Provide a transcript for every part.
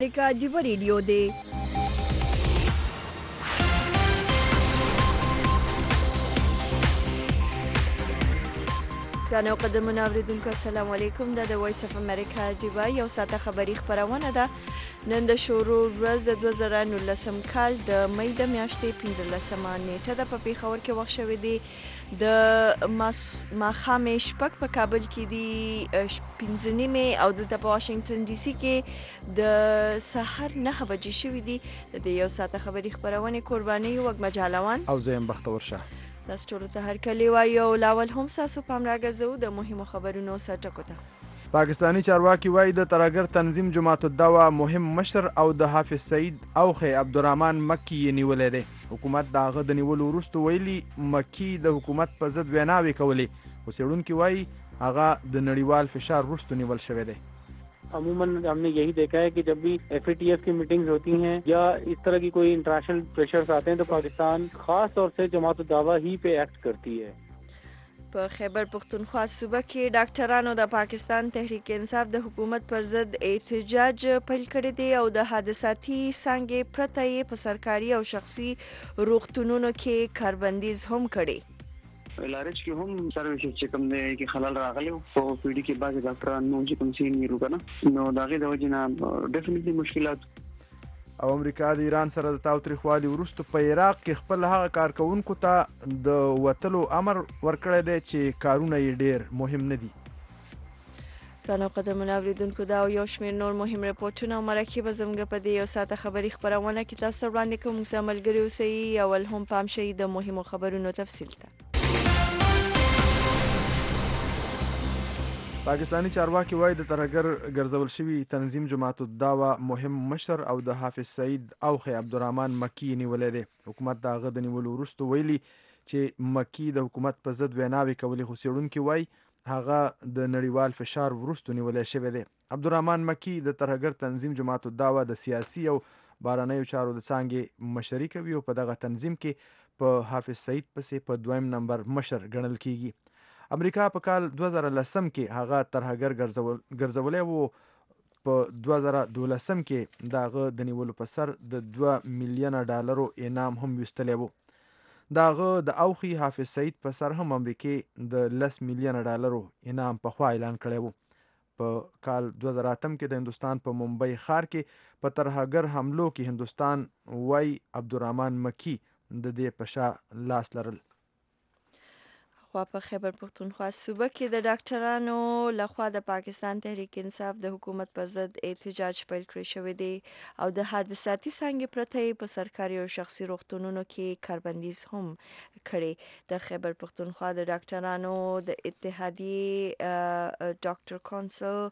امریکا ډیوه ریډیو دی. ګرانو قدرمنو اوریدونکو السلام علیکم. دا د وایس اف امریکا ډیوه یو ساعته خبری خبرونه ده. نن د شروع ورځ د 2019 کال د مې د میاشتې 15 نیټه د پیښور کې وخت شوې دی د ماښام شپږ په کابل کې دی 15 او د واشنگټن ډي سي کې د سحر 9 بجې شوې دي. د یو ساعته خبری خبرونه قرباني وګ مجالوان او زیم بختور شه تاسو ټول ته هر کلی وایو. لاول هم ساسو پام راګرځو د مهمو خبرونو سرټکو ته. پاکستانی چارواکي وایي د ترهګر تنظیم جماعت الدعوه مهم مشر او د حافظ سعید اوخه عبدالرحمن مکی یې نیولې ده. حکومت د هغه د نیولو وروسته ویلي مکی د حکومت په ضد ویناوې کولې، خو څېړونکي وایي هغه د نړیوال فشار وروسته نیول شوی دی. अमूमन हमने यही देखा है कि जब भी FATF की मीटिंग्स होती हैं या इस तरह की कोई इंटरनेशनल प्रेशर्स आते हैं तो पाकिस्तान खास तौर से जमात दावा ही पे एक्ट करती है. په خیبر پختونخوا صوبه کې ډاکټرانو د پاکستان تحریک انصاف د حکومت پر ضد احتجاج پیل کړی دی او د حادثاتي څانګې پرته یې په سرکاري او شخصي روغتونونو کې کاربندیز هم کړی. لارج کې هم سرویس چې کوم دی کې خلل راغلی او پی ډي کې بعض ډاکټرانو چې کوم سین نیرو کنه نو داغه د وجنه ډیفینټلی مشکلات. او امریکا د ایران سره د تاوتریخوالي وروسته په عراق کې خپل هغه کارکونکو ته د وتلو امر ورکړی دی چې کارونه یې ډیر مهم نه دي. پلانو قدرمنو اوریدونکو دا او یو شمېر نور مهم رپورټونه او مرکې به زموږ په دې یو ساعته خبري خبرونه کې تاسو ته وړاندې کوم. موږ سره ملګري اوسئ. اول هم پام شئ د مهمو خبرونو تفصیل ته. پاکستانی چارواکي وایي د ترهګر ګرځول شوي تنظیم جماعت الدعوه مهم مشر او د حافظ سعید اوخه عبدالرحمن مکی نیولې دی. حکومت د هغه د نیولو وروسته ویلي چې مکی د حکومت په ضد ویناوې کولې، خو څېړونکي وایي هغه د نړیوال فشار وروسته نیولې شوی دی. عبدالرحمن مکی د ترهګر تنظیم جماعت الدعوه د سیاسي او بهرنیو چارو د څانګې مشري کوي او په دغه تنظیم کې په حافظ سعید پسې په 2 نمبر مشر ګڼل کیږي. امریکا په کال 2010 کې هغه ترهګر ګرځولې وو. په 2012 کې دغه د نیولو په سر د $2 میلیون انعام هم وستلی وو. دغه د اوخي حافظ سعید په سر هم امریکای د $10 میلیون انعام په خوا اعلان کړی وو. په کال 2008 کې د هندستان په ممبئی ښار کې په ترهګر حملو کې هندستان وای عبدالرحمن مکی د دې په شا لاس لرل. خو په خیبر پختونخوا صوبه کې د ډاکټرانو لخوا د پاکستان تحریک انصاف د حکومت پر ضد احتجاج پیل کړی شوی دی او د حادثاتي څانګې پرته یې په سرکاري او شخصي روغتونونو کې کاربندیز هم کړی. د خیبر پختونخوا د ډاکټرانو د اتحادیې ډاکټر کونسل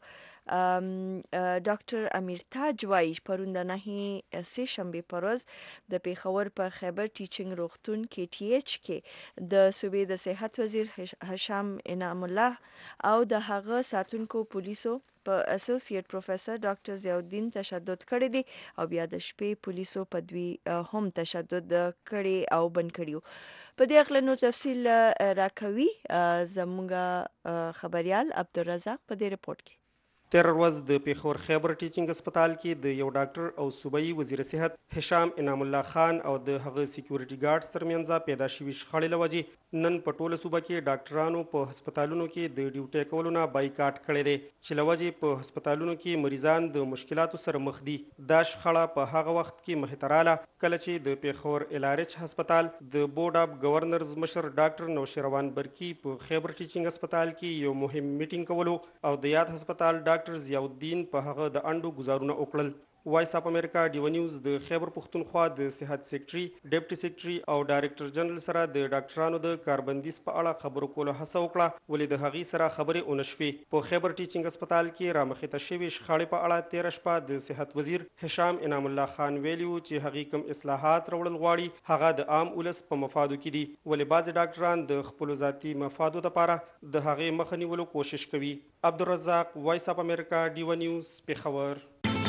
ډاکټر امیر تاج وایي پرون د نهي سه شنبه پر ورځ د پیښور په خیبر ټیچینګ روغتون کې TH کې د صوبې د صحت وزیر هشام انعام الله او د هغه ساتونکو پولیسو په اسوسییټ پروفیسور ډاکټر ضیاءالدین تشدد کړی دی او بیا د شپې پولیسو په دوی هم تشدد کړی او بند کړیو. په دې اړه نو تفصیل راکوي زموږ خبريال عبدالرزاق په دې رپورت کې. تیر ورځ د پیښور خیبر ټیچینګ هسپتال کې د یو ډاکټر او صوبایي وزیر صحت هشام انعام الله خان او د هغه سکیورټي ګارډز ترمنځ پیدا شوي شخړې له وجې نن په ټوله صوبه کې ډاکټرانو په هسپتالونو کې د ډیوټي کولو نه بایکاټ کړی دی چې له وجې په هسپتالونو کې مریضان د مشکلاتو سره مخ دي. دا شخړه په هغه وخت کې مخې ته راله کله چې د پیښور LRH هسپتال د بورډ اف گورنرز مشر ډاکټر نوشیروان برکی په خیبر ټیچینګ هسپتال کې یو مهم میټینګ کولو او د یاد هسپتال ډاکټر ضیاءالدین په هغه د انډو گزارونه وکړل. وایس اف امریکا ډیو نیوز د خیبر پختونخوا د صحت سیکرټري ډیپټي سیکرټري او ډایرکټر جنرال سره د ډاکټرانو د کاربندیز په اړه خبرو کولو هڅه وکړه، ولې د هغې سره خبرې ونه شوې. په خیبر ټیچینګ هسپتال کې رامخې ته شوې شخړې په اړه تېره شپه د صحت وزیر هشام انعام الله خان ویلي و چې هغې کوم اصلاحات راوړل غواړي هغه د عام ولس په مفادو کې دي، ولې بعضې ډاکټران د خپلو ذاتي مفادو لپاره د هغې مخه نیولو کوشش کوي. عبدالرزاق، وایس اف امریکا ډیو نیوز، پیښور.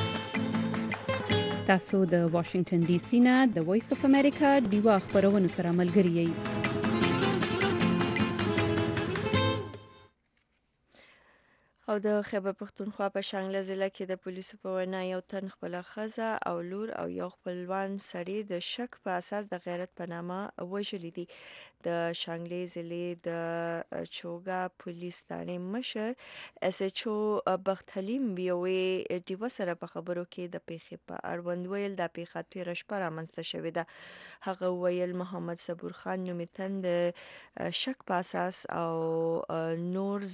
تاسو د واشنگټن ډي سي نه د وایس اف امریکا ډیوا خبرونو سره ملګری یئ. او د خیبر پښتونخوا په شانګله ضلع کې د پولیسو په وینا یو تن خپله ښځه او لور او یو خپلوان سړی د شک په اساس د غیرت په نامه وژلي دي. د شانګلې ضلع د چوګا پولیس تانې مشر اس ایچ او بخت حلیم ویوې ډیوه سره په خبرو کې د پیښې په اړوند ویل د پیښه تېره شپه رامنځته شوې ده. هغه ویل محمد صبور خان نومي تن د شک په اساس او نور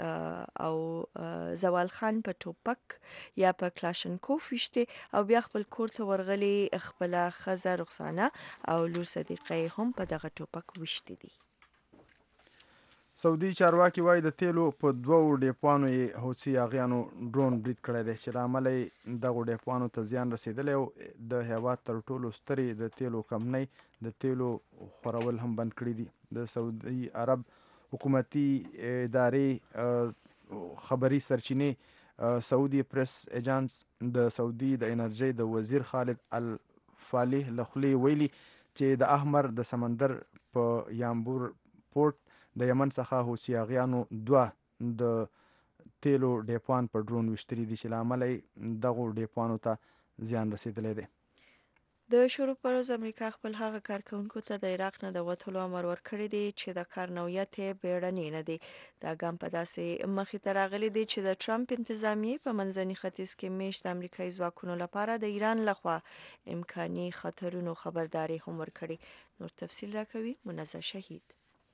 زوال خان په ټوپک یا په کلاشنکوف وشته او بیا خپل کور ته ورغلي خپل ښځه رخسانه او لور صدیقه هم په دغه ټوپک وشته دي. سعودي چارواکي وایي د تیلو په 2 ډیپوانو یې حوثي اغیانو ډرون برید کړی دی چې له امله یې دغو ډیپوانو ته زیان رسېدلی او د هیواد تر ټولو سترې د تیلو کمپنۍ د تیلو خورول هم بند کړي دي. د سعودي عرب حکومتي ادارې خبري سرچینې سعودي پریس ایجانس د سعودي د انرژۍ د وزیر خالد الفالح له خولې ویلي چې د احمر د سمندر په یامبور پورت د یمن څخه حوثي اغیانو 2 د تیلو ډیپوان په ډرون وشتري دي چې له امله یې دغو ډیپوانو ته زیان رسېدلی دی. د شروع پر ورځ امریکا خپل هغه کارکونکو ته د عراق نه د وتلو امر ورکړی دی چې د کار نوعیت یې بیړنی نه دی. دا ګام په داسې مخې ته راغلی دی چې د ټرمپ انتظامیې په منځني ختیځ کې میشت امریکایي ځواکونو لپاره د ایران لخوا امکاني خطرونو خبرداری هم ورکړي. نور تفصیل راکوي منزه شهید.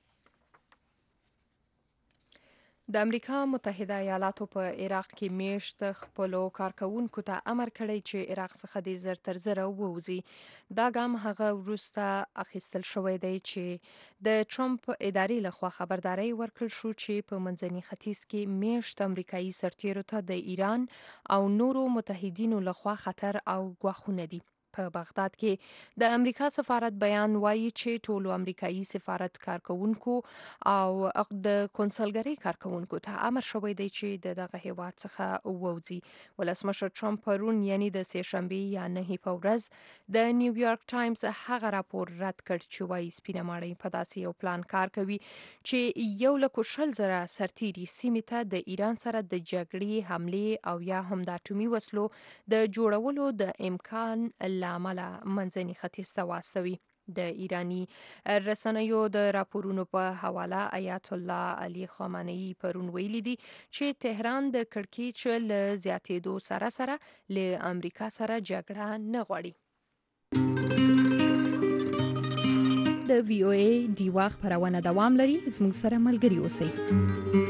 د امریکا متحده ایالاتو په عراق کې میشت خپلو کارکونکو ته امر کړی چې عراق څخه د زر تر زره ووځي. دا ګام هغه وروسته اخیستل شوی دی چې د ټرمپ ادارې لخوا خبرداری ورکړل شو چې په منځني ختیځ کې میشت امریکایي سرتیرو ته د ایران او نورو متحدینو لخوا خطر او ګواښونه دي. په بغداد کې د امریکا سفارت بیان وایي چې ټولو امریکایي سفارت کارکونکو او د کنسولګرۍ کارکونکو ته امر شوی دی چې دغه هیواد څخه ووځي. ولسمشر ټرمپ پرون یعنی د سه شنبې یا 9 په ورځ د نیویارک ټایمز هغه راپور رد کړ چې وایي سپینه ماڼۍ په داسې یو پلان کار کوي چې 1,000,000 سرتیري سیمې ته د ایران سره د جګړې حملې او یا هم د اټومي وسلو د جوړولو د امکان لامله منځني ختیځ ته واستوي. د ایرانی رسنیو د راپورونو په حواله آیت الله علي خامنه‌ای پرون ویلي دي چې تهران د کړکېچ له زیاتېدو سره له امریکا سره جګړه نه غواړي. د وی او ای ډیوا خبرونه دوام لري. زموږ سره ملګري اوسئ.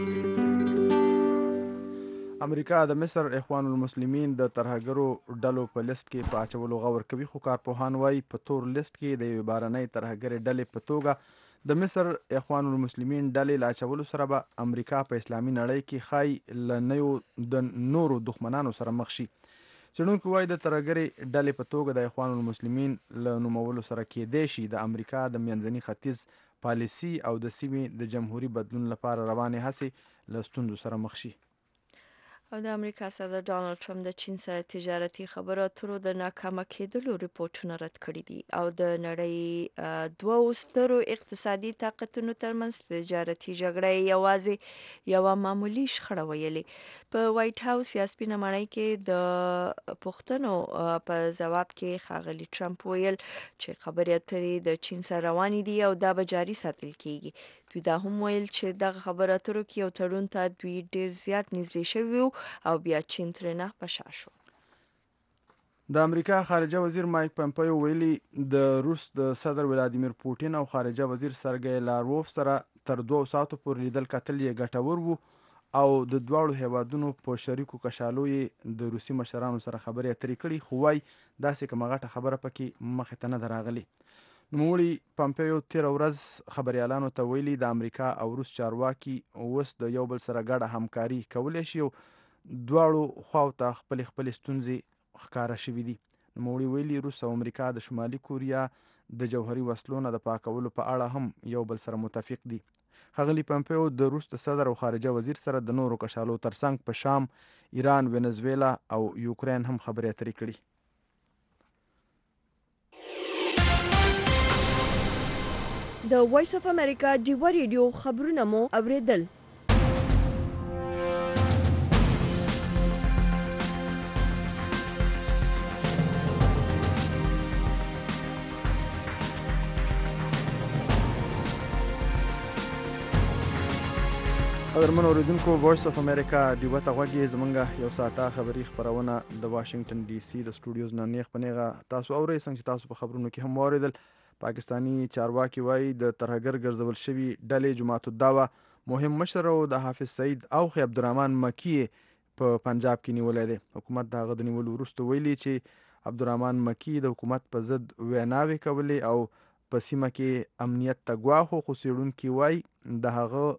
امریکا د مصر اخوان المسلمین د ترهګرو ډلو په لیست کې په اچولو غور کوي، خو کارپوهان وایي په تور لیست کې د یوې بهرنۍ ترهګرې ډلې په توګه د مصر اخوان المسلمین ډلې له اچولو سره به امریکا په اسلامي نړۍ کې ښایي د نورو دښمنانو سره مخ شي. څېړونکي وایي د ترهګرې ډلې په توګه د اخوان المسلمین له نومولو سره کېدای شي د امریکا د منځني ختیځ پالیسي او د سیمې د جمهوري بدلون لپاره روانې هڅې له ستونزو سره مخ شي. او د امریکا صدر ډانلډ ټرمپ د چین سره تجارتي خبرو اترو د ناکامه کېدلو ریپورټونه رد کړي دي او د نړۍ 2 سترو اقتصادي طاقتونو ترمنځ تجارتي جګړه یوازې یوه معمولي شخړه ویلې. په وایټ هاوس یا سپینه ماڼۍ کې د پوښتنو په ځواب کې ښاغلي ټرمپ ویل چې خبرې اترې د چین سره روانې دي او دا به جاري ساتل کیږي. دوی دا هم ویل چې دغه خبرو اترو کې یو تړون ته دوی ډیر زیات نږدې شوي او بیا چین ترېنه په شا شو. د امریکا خارجه وزیر مایک پمپیو ویلي د روس د صدر ولادیمیر پوټین او خارجه وزیر سرګی لاروف سره تر 2 ساعتو پورې لیدل کتل یې ګټور وو او د دواړو هیوادونو په شریکو کشالو یې د روسي مشرانو سره خبرې اترې کړي، خو وایي داسې کومه غټه خبره پکې مخې ته نه ده راغلې. نوموړي پمپیو تېره ورځ خبریالانو ته ویلي د امریکا او روس چارواکي اوس د یو بل سره ګډه همکاري کولی شي او دواړو خواو ته خپلې ستونزې ښکاره شوي دي. نوموړي ویلي روس او امریکا د شمالي کوریا د جوهري وسلو نه د پاکولو په اړه هم یو بل سره متفق دي. ښاغلي پمپیو د روس د صدر او خارجه وزیر سره د نورو کشالو ترڅنګ په شام، ایران، وینزویلا او یوکرین هم خبرې اترې کړي. د وایس اف امریکا ډیوا ریډیو خبرونه مو اوریدل. قدرمن اوریدونکو وایس اف امریکا ډیوه ته غوږی زمونږ یو ساعته خبری خبرونه د واشنگټن ډي سي د سټوډیوز نه نیغ پنیغه تاسو اورئ څنګه چې تاسو په خبرونو کې هم واوریدل. پاکستانی چارواکي وایي د ترهګر ګرځول شوي ډلې جماعت الدعوه مهم مشر او د حافظ سعید اوخی عبدالرحمن مکی په پنجاب کې نیولې ده. حکومت د هغه د نیولو وروسته ویلي چې عبدالرحمن مکی د حکومت په ضد ویناوې کولې او په سیمه کې امنیت ته ګواښ خو څېړونکي وایي د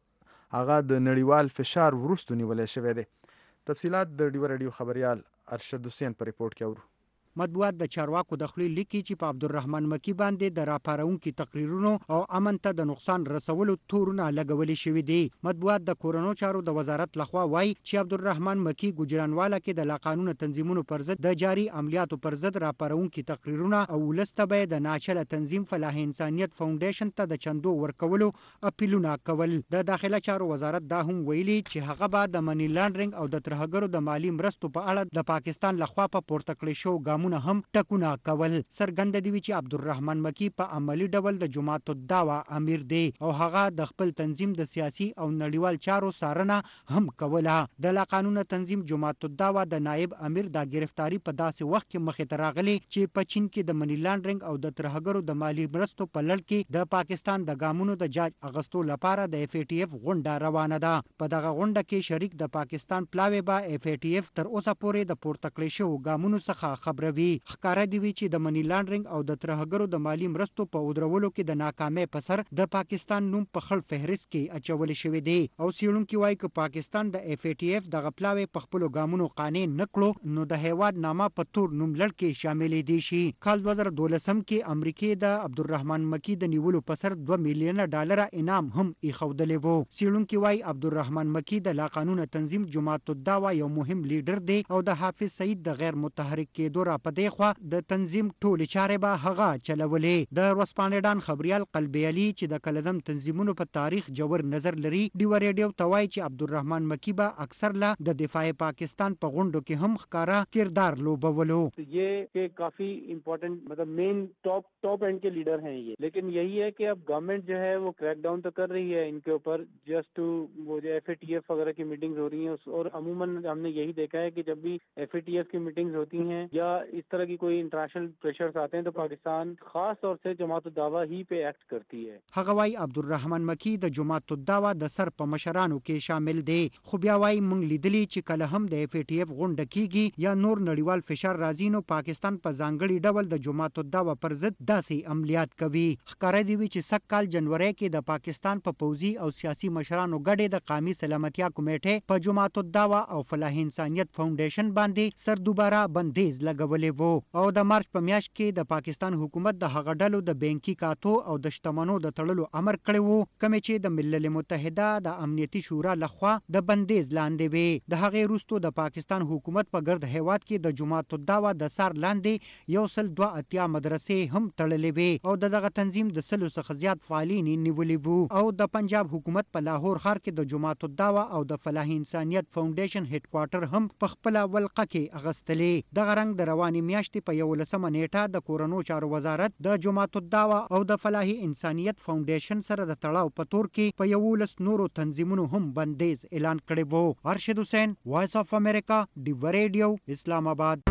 هغه د نړیوال فشار وروسته نیولې شوی دی. تفصیلات د ډیوه رادیو خبريال ارشد حسین په ریپورت کې اورو. مطبوعات د چارواکو د خپل لیکي چې په عبدالرحمن مکی باندې د راپارونکو تقریرونو او امن ته د نقصان رسولو تورونه لګولې شوې دي. مطبوعات د کورونو چارو د وزارت لخوا وایي چې عبدالرحمن مکی ګجرانواله کې د لاقانونه تنظیمونو پر ضد د جاری عملیاتو پر ضد راپارونکو تقریرونه او ولسته به د ناچله تنظیم فلاح انسانیت فاونډیشن ته د چندو ورکولو اپیلونه کول. د داخله چارو وزارت دا هم ویلي چې هغه به د منی لانډرینګ او د ترهګرو د مالی مرستو په اړه د پاکستان لخوا په پورته کړی شو ګامونه هم ټکونه کول. څرګنده دی چې عبدالرحمن مکی په عملی ډول د جماعت الدعوه امیر دی او هغه د خپل تنظیم د سیاسي او نړیوال چارو څارنه هم کوله. د لاقانونه تنظیم جماعت الدعوه د نائب امیر د گرفتاری په داسې وخت کې مخې ته راغلی چې په چین کې د منی لانډرینګ او د ترهګرو د مالی مرستو په لړ کې د پاکستان د ګامونو د جاج اغستو لپاره د اف ای ټی اف غونډه روانه ده. په دغه غونډه کې شریک د پاکستان پلاوی به اف ای ټی اف تر اوسه پورې د پورته کړی شو ګامونو څخه خبروي. ښکاره دی چې د منی لانډرینګ او د ترهګرو د مالی مرستو په ودرولو کې د ناکامۍ په سر د پاکستان نوم په خړ فهرست کې اچول شوی دی او څېړونکي وایي چې پاکستان د اف ای ټی اف دغه پلاوی په خپل ګامونو قانع نکړو نو د هیواد نامه په تور نوم لړ کې شامل دي شي. کال 2012 کې امریکای د عبدالرحمن مکی د نیولو په سر 2 میلیون ډالر انعام هم ایښودلی وو. څېړونکي وایي عبدالرحمن مکی د لاقانونه تنظیم جماعت الدعوه یو مهم لیډر دی او د حافظ سعید د غیر متحرک کېدو را پدې خوا د تنظیم ټولې چارې به هغه چلولې. د ورځپاڼې ډان خبريال قلبي علي چې د کلدم تنظیمونو په تاریخ جوړ نظر لري ډیو ریډیو توای چې عبدالرحمن مکی به اکثر لا د دفاع پاکستان په غونډو کې هم ښکارا کردار لوبولو. ये काफी इम्पोर्टेंट मतलब मेन टॉप एंड के लीडर हैं ये, लेकिन यही है कि अब गवर्नमेंट जो है वो क्रैक डाउन तो कर रही है इनके ऊपर जस्ट टू वो जो FATF वगैरह की मीटिंग्स हो रही हैं और अमूमन हमने यही देखा है कि जब भी FATF की मीटिंग्स होती हैं या इस तरह की कोई इंटरनेशनल प्रेशर्स आते हैं तो पाकिस्तान खास तौर से जमात उद्दावा ही पे एक्ट करती है. هغه وايي عبدالرحمن مکی د جماعت الدعوه د سر په مشرانو کې شامل دی خو بیا وايي مونږ لیدلی چې کله هم د FATF غونډه کیږي یا نور نړیوال فشار راځي نو پاکستان په ځانګړي ډول د جماعت الدعوه پر ضد داسې عملیات کوي. ښکاره دی چې سږ کال جنوري کې د پاکستان په پوځي او سیاسي مشرانو ګډې د قومي سلامتیا کمیټې په جماعت الدعوه او فلاح انسانیت فاونډیشن باندې سر دوباره بندیز لګولې وو او د مارچ په میاشت کې د پاکستان حکومت د هغه ډلو د بانکي کاتو او د شتمنو د تړلو امر کړی وو کوم چې د ملل متحده د امنیتي شورا لخوا د بندیز لاندې وي. د هغې وروسته د پاکستان حکومت په ګرد هیواد کې د جماعت الدعوه د سار لاندې 102 مدرسې هم تړلې وي او دغه تنظیم د 100 څخه زیات فعالین نیولي وو او د پنجاب حکومت په لاهور ښار کې د جماعت الدعوه او د فلاح انسانیت فاونډیشن هډ کوارټر هم په خپل ولقه کې اغستلې. دغه رنګ د رواني میاشتې په 11 نیټه د کورونو چارو وزارت د جماعت الدعوه او د فلاح انسانیت فاونډیشن سره د تړاو په تور کې په 11 نورو تنظیمونو هم بندیز اعلان کړی وو. ارشد حسین وایس اف امریکا ډیو ریډیو اسلام آباد.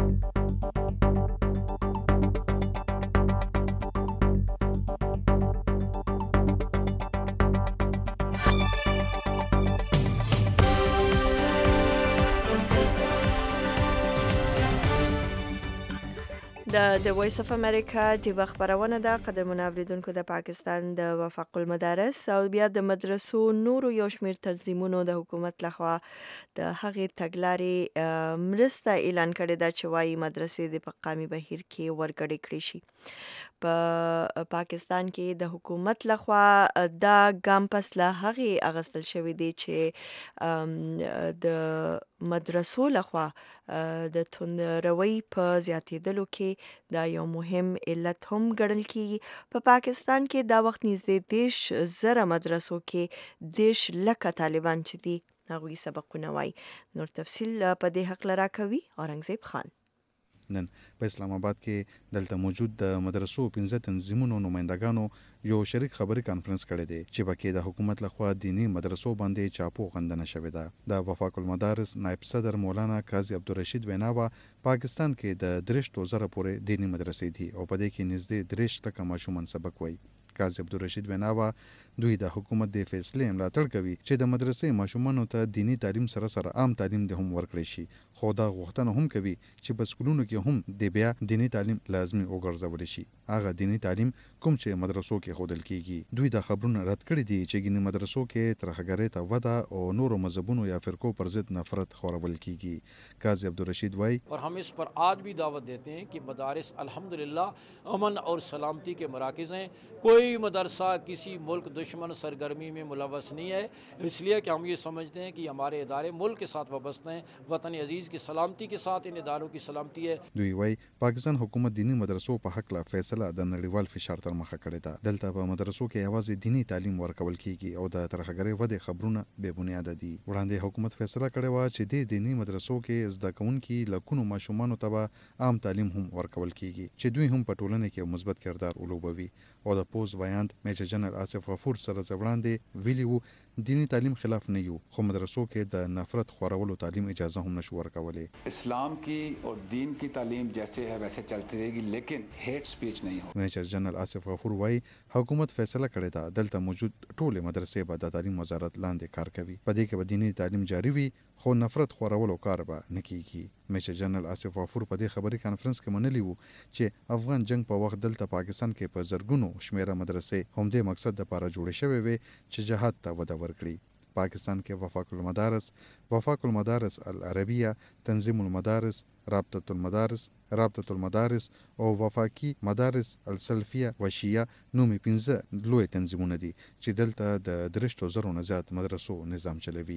د وایس اف امریکا د خبرونه ده قدرمن اوریدونکو د پاکستان د وفاق المدارس او بیا د مدرسو نورو یو شمیر تنظیمونو د حکومت لخوا د هغې تګلارې مرسته اعلان کړې ده چې وايي مدرسې د قومي بهیر کې ورګړې کړې شي. په پاکستان کې د حکومت لخوا دا ګام پس له هغې اغستل شوی دی چې د مدرسو لخوا د توندروي په زیاتېدلو کې دا یو مهم علت هم ګڼل کیږي. په پاکستان کې دا وخت نږدې 10,000 مدرسو کې 10,00,000 طالبان چې دي هغوی سبقونه وایي. نور تفصیل په دې حق لرا کوي اورنګزیب خان. نن په اسلام آباد کې دلته موجود د مدرسو 15 تنظیمونو نمائندګانو یو شریک خبري کانفرنس کړی دی چې پکې د حکومت لخوا دینی مدرسو باندې چاپو غندنه شوې ده. د وفاق المدارس نائب صدر مولانا قاضي عبدالرشید ویناوا پاکستان کې د 3,000 پورې دینی مدرسې دي او په دې کې نږدې 3 ماشومان سبق وایي. قاضي عبدالرشید ویناوا دوی د حکومت د فیصلې ملاتړ کوي چې د مدرسې ماشومانو ته دینی تعلیم سره عام تعلیم د هم ورکړي شي، خو دا غوښتنه هم کوي چې په سکولونو کې هم د بیا دینی تعلیم لازمي وګرځول شي، هغه دینی تعلیم کوم چې مدرسو کې ښودل کیږي. دوی دا خبرونه رد کړي دي چې ګینې مدرسو کې ترهګرۍ ته وده او نورو مذهبونو یا فرقو پر ضد نفرت خورول کیږي. قاضي عبدالرشید وايي और हम इस पर आज भी दावत देते हैं कि मदारिस अल्हम्दुलिल्लाह अमन और सलामती के मराकज़ हैं। कोई मदरसा किसी मुल्क दुश्मन सरगर्मी में मुलवस नहीं है, इसलिए कि हम ये समझते हैं कि हमारे इदारे मुल्क के साथ वाबस्ते हैं, वतन अजीज़ की सलामती के साथ इन इदारों की सलामती है. دوی وايي پاکستان حکومت دینی مدرسو په حق لا فیصله د نړیوال فشار تر مخه کړې ده. دلته په مدرسو کې یوازې دینی تعلیم ورکول کیږي او د ترهګرۍ ودې خبرونه بې بنیاده دي. وړاندې حکومت فیصله کړې و چې د دینی مدرسو کې زده کوونکي لکونو ماشومانو ته عام تعلیم هم ورکول کیږي چې دوی هم په ټولنه کې مثبت کردار ولوبوي. او د پوز ویاند میجر جنرال آصف غفور سره وړاندې ویلي وو دینی تعلیم خلاف نه یو، خو مدرسو کې د نفرت خورولو تعلیم اجازه هم نشو ورکولای. اسلام کی اور دین کی تعلیم جیسے ہے ویسے چلتی رہے گی لیکن ہیٹ سپیچ نہیں ہو. میجر جنرال آصف غفور وايي حکومت فیصله کړې ده دلته موجود ټول مدرسې به د تعلیم وزارت لاندې کار کوي، په دې کې به دینی تعلیم جاری وي خو نفرت خورولو کار به نه کیږي. میجر جنرال آصف غفور په دې خبري کانفرنس کې منلی وو چې افغان جنگ په وخت دلته پاکستان کې په زرګونو شمیره مدرسې هم دې مقصد لپاره جوړې شوې وي چې جهاد ته وده ورکړي. پاکستان کې وفاق المدارس العربیه، تنظیم المدارس، رابطه المدارس او وفاقي مدارس السلفیه و شیعه نومي 15 لوی تنظیمونه دي چې دلته د 3,000 نه زیات مدرسو نظام چلوي.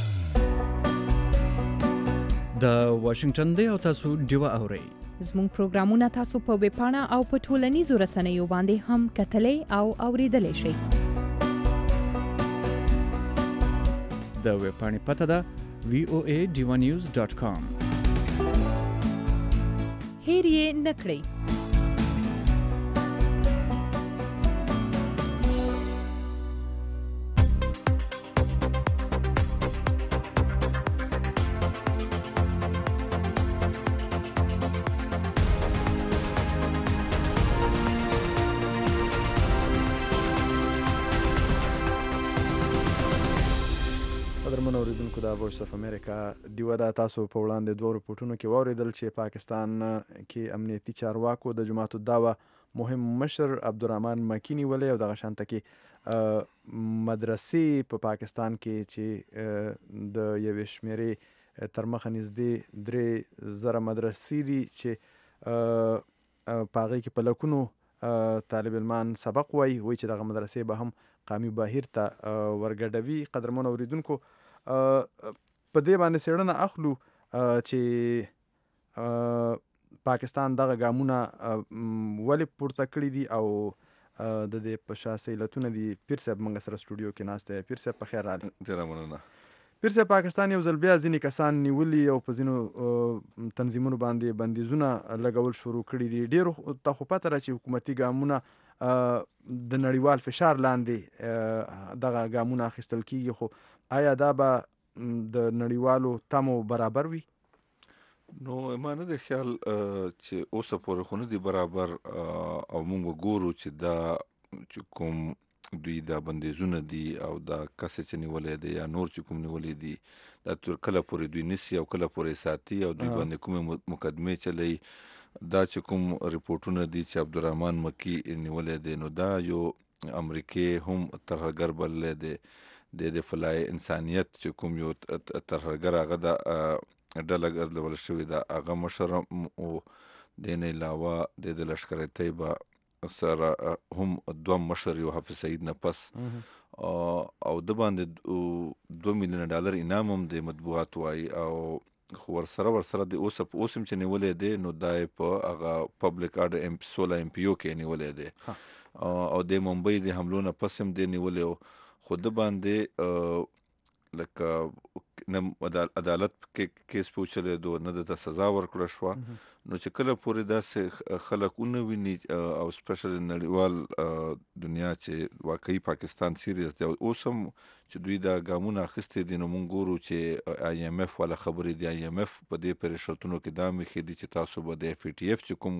د واشنگټن دی او تاسو ډیوه اورئ. زموږ پروګرامونه تاسو په ویب پاڼه او په ټولنیزو رسنیو باندې هم کتلای او اوریدلای شئ. د ویب پاڼې پته ده voa.divanews.com. هیر یې نه کړئ. اوریدونکو د وایس اف امریکا دیوه دا تاسو په وړاندې دوه رپورټونو کې واوریدل چې پاکستان کې امنیتي چارواکو د جماعت الدعوه مهم مشر عبدالرحمن مکی نیولې او دغه شانته کې مدرسې په پاکستان کې چې د یوې شمیرې تر مخه نږدې 3,000 مدرسې دي چې په هغې کې په لکونو طالب علمان سبق وایي چې دغه مدرسې به هم قومي بهیر ته ورګډوي. قدرمن اوریدونکو په دې باندې څېړنه اخلو چې پاکستان دغه ګامونه ولې پورته کړي دي او د دې په شا څه علتونه دي. پیر صاحب موږ سره سټوډیو کې ناست دی. پیر صاحب په خیر راغلی. ډېره مننه. پیر صاحب پاکستان یو ځل بیا ځینې کسان نیولي او په ځینو تنظیمونو باندې بندیزونه لګول شروع کړي دي. ډېرو ته خو پته ده چې حکومتي ګامونه د نړیوال فشار لاندې دغه ګامونه اخیستل کیږي، خو آیا دا به د نړیوالو تمو برابر وي؟ نو ما نه دی خیال چې اوسه پورې خو نه دي برابر او موږ ګورو چې دا چې کوم دوی دا بندیزونه دي او دا کسې چې نیولې دی یا نور چې کوم نیولې دي دا تر کله پورې دوی نیسي او کله پورې ساتي او دوی باندې کومې مقدمې چلی. دا چې کوم ریپورټونه دي چې عبدالرحمن مکی نیولې دی نو دا یو امریکې هم ترهګر بللی دی د فلای انسانیت چې کوم یو ترهګر هغه د ډله ګرځول شوې ده هغه مشر او د نه علاوه د لشکر طیبه سره هم دوه مشر یو حافظ سعید نه پس او د باندې $2 میلیون انعام هم د مطبوعات وایي او خو ورسره د اوسم چې نیولې دی نو دا په هغه پبلک آرډر 16 MPO کې نیولې دی او د ممبئی د حملو نه پس هم دی نیولې خو د باندې لکه نه عدالت کې کیس پوښلې نه د سزا ورکړه شو. نو چې کله پورې داسې خلک ونویني او سپیشل نړیوال دنیا چې واقعي پاکستان سیریس دی اوس هم چې دوی دا ګامونه اخیستې دي نو موږ ګورو چې IMF والا خبرې دي. IMF په دې پرې شرطونو کې دا مخې دي چې تاسو به د FATF چې کوم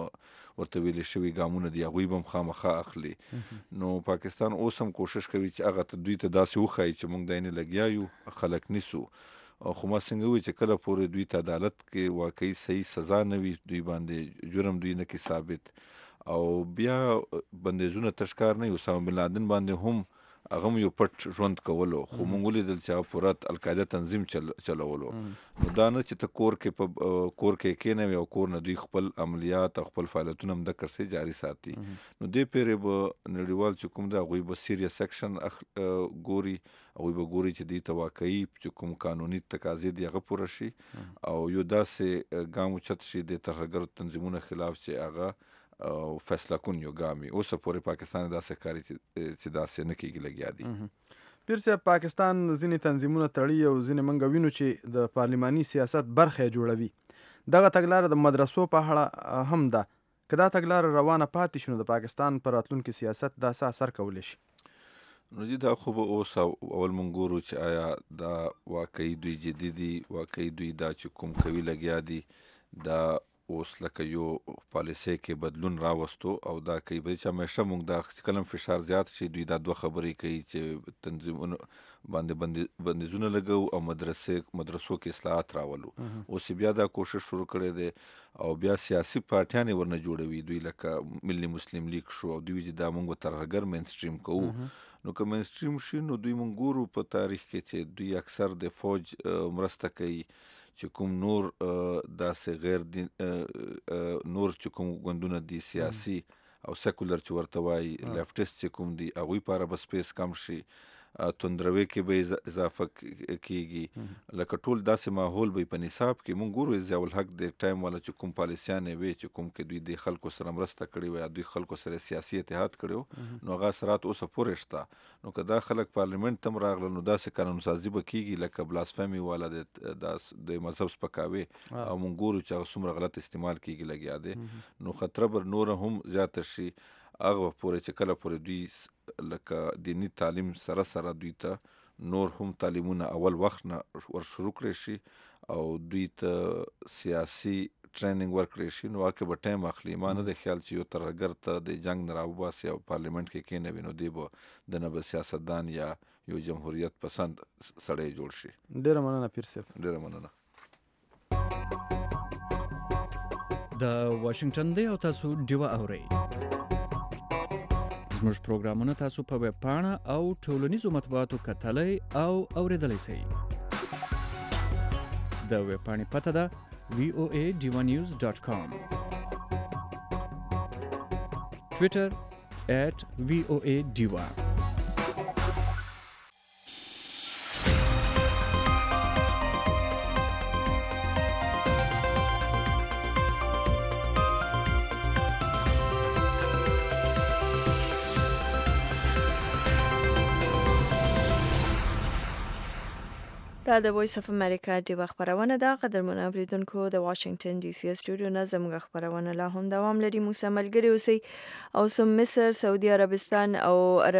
ورته ویلې شوي ګامونه دي هغوی به هم خامخا اخلي. نو پاکستان اوس هم کوشش کوي چې هغه دوی ته داسې وښایي چې موږ دینې لګیا یو خلک نیسو. خو ما څنګه وی چې کله پورې دوی ته عدالت کې واقعي صحیح سزا نه وي دوی باندې جرم دوی نه کې ثابت او بیا بندیزونه تشکار نه اسامه بن لادن باندې هم هغه یو پټ ژوند کولو خو مونږ ولیدل چې هغه پوره القاعده تنظیم چلولو. نو دا نه چې ته کور کې کېنوي او کور نه دوی خپل عملیات او خپل فعالیتونه هم د کرسي جاري ساتي. نو دې پیرې به نړیوال چې کوم دا هغوی به سیریس سیکشن ګوري هغوی به ګوري چې دوی ته واقعي چې کوم قانوني تقاضې دي هغه پوره شي او یو داسې ګام اوچت شي د ترهګرو تنظیمونو خلاف چې هغه فیصله کن یو ګامي. اوسه پورې پاکستان داسې کاري چې داسې نه کېږي لګیا دي. پیر صاحب پاکستان ځینې تنظیمونه تړي او ځینې موږ وینو چې د پارلماني سیاست برخه جوړوي. دغه تګلاره د مدرسو په اړه هم ده. که دا تګلاره روانه پاتې شي نو د پاکستان پر راتلونکي سیاست دا څه اثر کولی شي؟ نو دا خو به اوس اول مونږ ګورو چې آیا دا واقعي دوی جدي دي واقعي دوی دا چې کوم کوي لګیا دي دا اوس لکه یو پالیسۍ کې بدلون راوستو او دا کوي به چې همیشه مونږ دا کلم فشار زیات شي دوی دا دوه خبرې کوي چې تنظیمونو باندې بندیزونه لګو او مدرسو کې اصلاحات راولو. اوس بیا دا کوشش شروع کړی دی او بیا سیاسي پارټیانې ورنه جوړوي دوی لکه ملي مسلم لیگ شو او دوی چې دا مونږ ترهګر مینسټریم کوو. نو که مینسټریم شي نو دوی مونږ ګورو په تاریخ کې چې دوی اکثر د فوج مرسته کوي چې کوم نور داسې غیر نور چې کوم ګوندونه دي سیاسي او سیکولر چې ورته وایي لیفټیسټ چې کوم دي هغوی پاره به سپیس کم شي توندروي کې به اضافه کېږي لکه ټول داسې ماحول به په نصاب کې مونږ ګورو ضیاء الحق د ټایم والا چې کوم پالیسیانې وي چې کوم کې دوی د خلکو سره مرسته کړې وي یا دوی خلکو سره سیاسي اتحاد کړی نو هغه اثرات اوسه پورې شته. نو که دا خلک پارلیمنت ته هم راغله نو داسې قانون سازي به کېږي لکه بلاسفیمي والا د مذهب سپکاوي او مونږ ګورو چې هغه څومره غلط استعمال کېږي لګیا دی. نو خطره بر نوره هم زیاته شي هغه پورې چې کله پورې دوی لکه دینی تعلیم سره سره دوی ته نور هم تعلیمونه اول وخت نه ور شروع کړی شي او دوی ته سیاسي ټریننګ ورکړی شي نو هغه به ټایم اخلي. ما نه دی خیال چې یو ترهګر ته د جنګ نه راوباسي او پارلیمنت کې کېنوي نو دی به د نه به سیاستدان یا یو جمهوریت پسند سړی جوړ شي. ډېره مننه پیر صاحب. ډېره مننه. د واشنگټن دی او تاسو ډیوه اورئ. زموږ پروګرامونه تاسو په ویب پاڼه او ټولنیزو مطبوعاتو کتلی او اوریدلی شئ. د ویب پاڼې پته ده voa.divanews.com. ټویټر @voa_diva. دا د وایس اف امریکا د خبرونه ده. قدرمن اوریدونکو د واشنگټن ډي سي استودیو نه زموږ خبرونه لا هم دوام لري. مو سره ملګري اوسئ او سم مصر، سعودي عربستان او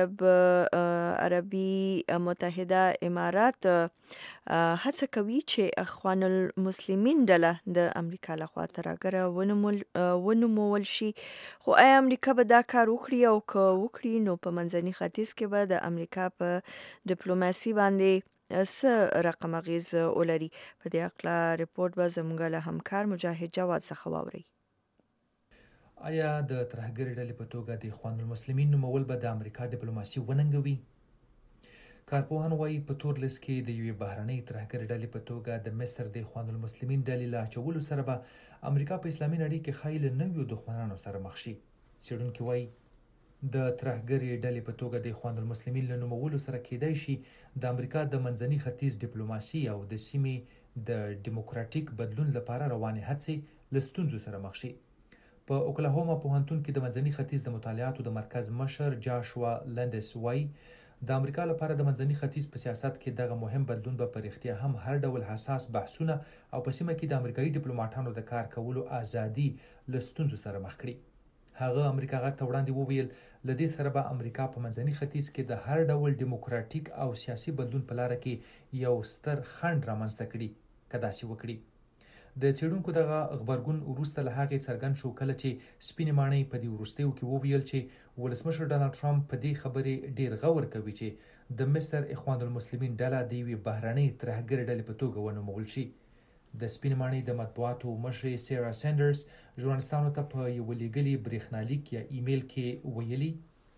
عربي متحده امارات هڅه کوي چې اخوان المسلمین ډله د امریکا لخوا ترهګره ونومول شي. خو آیا امریکا به دا کار وکړي او که وکړي نو په منځني ختیځ کې به د امریکا په ډیپلوماسي باندې څه رقم اغیز ولري؟ په دې اړه ریپورت به زموږ له همکار مجاهد جواد څخه واورئ. آیا د ترهګرې ډلې په توګه د اخوان المسلمین نومول به د امریکا ډیپلوماسي وننګوي؟ کارپوهان وایي په تور لیست کې د یوې بهرنۍ ترهګرې ډلې په توګه د مصر د اخوان المسلمین ډلې له اچولو سره به امریکا په اسلامي نړۍ کې ښایي له نویو دښمنانو سره مخ شي. څېړونکي وایي د ترهګرې ډلې په توګه د اخوان المسلمین له نومولو سره کېدای شي د امریکا د منځني ختیځ ډیپلوماسي او د سیمې د ډیموکراتیک بدلون لپاره روانې هڅې له ستونزو سره مخ شي. په اوکلاهوما پوهنتون کې د منځني ختیځ د مطالعاتو د مرکز مشر جاشوا لندس وایي د امریکا لپاره د منځني ختیځ په سیاست کې دغه مهم بدلون به په رښتیا هم هر ډول حساس بحثونه او په سیمه کې د امریکایي ډیپلوماټانو د کار کولو ازادي له ستونزو سره مخ کړي. هغه امریکا غږ ته وړاندې وویل له دې سره به امریکا په منځني ختیځ کې د هر ډول ډیموکراتیک او سیاسي بدلون په لاره کې یو ستر خنډ رامنځته کړي که داسې وکړي. د څېړونکو دغه غبرګون وروسته له هغې څرګند شو کله چې سپینې ماڼۍ په دې وروستیو کې وویل چې ولسمشر ډانلډ ټرمپ په دې خبرې ډیر غور کوي چې د مصر اخوان المسلمین ډله د یوې بهرنۍ ترهګرې ډلې په توګه ونومول شي. د سپینې ماڼۍ د مطبوعاتو مشرې سیرا سینډرز ژورنالستانو ته په یو لیږلي برېښنالیک یا ایمیل کې ویلي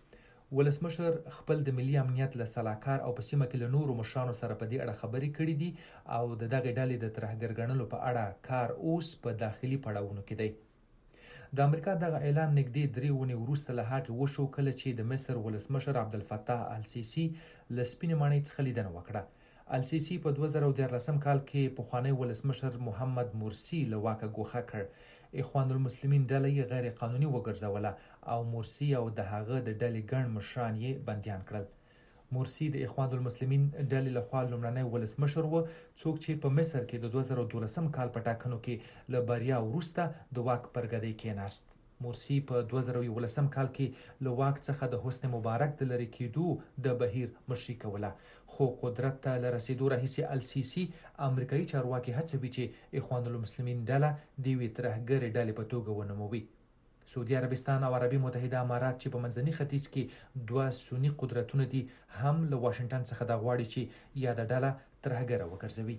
ولسمشر خپل د ملي امنیت له سلاکار او په سیمه کې له نورو مشرانو سره په دې اړه خبرې کړې دي او د دغې ډلې د ترهګر ګڼلو په اړه کار اوس په داخلي پړاوونو کې دی. د امریکا دغه اعلان نږدې 3 ونې وروسته له هغې وشو کله چې د مصر ولسمشر عبدالفتاح السیسي له سپینې ماڼۍ څخه لیدنه وکړه. السیسي په 2014 کال کې پخوانی ولسمشر محمد مرسی له واکه ګوښه کړ. اخوان المسلمین ډله یې غیر قانوني وګرځوله او مرسی او د هغه د ډلې ګڼ مشران یې بندیان کړل. مرسی د اخوان المسلمین ډلې لخوا لومړنی ولسمشر و څوک چې په مصر کې د 2012 کال په ټاکنو کې له بریا وروسته د واک پر ګدۍ کېناست. مرسی په 2011 کال کې له واک څخه د حسن مبارک د لرې کېدو د بهیر مشري کوله، خو قدرت ته له رسیدو راهیسې السیسي امریکایي چارواکي هڅوي چې اخوان المسلمین ډله د یوې ترهګرې ډلې په توګه ونوموي. سعودي عربستان او عربي متحده امارات چې په منځني ختیځ کې 2 سني قدرتونه دي هم له واشنگټن څخه دا غواړي چې یاده ډله ترهګره وګرځوي.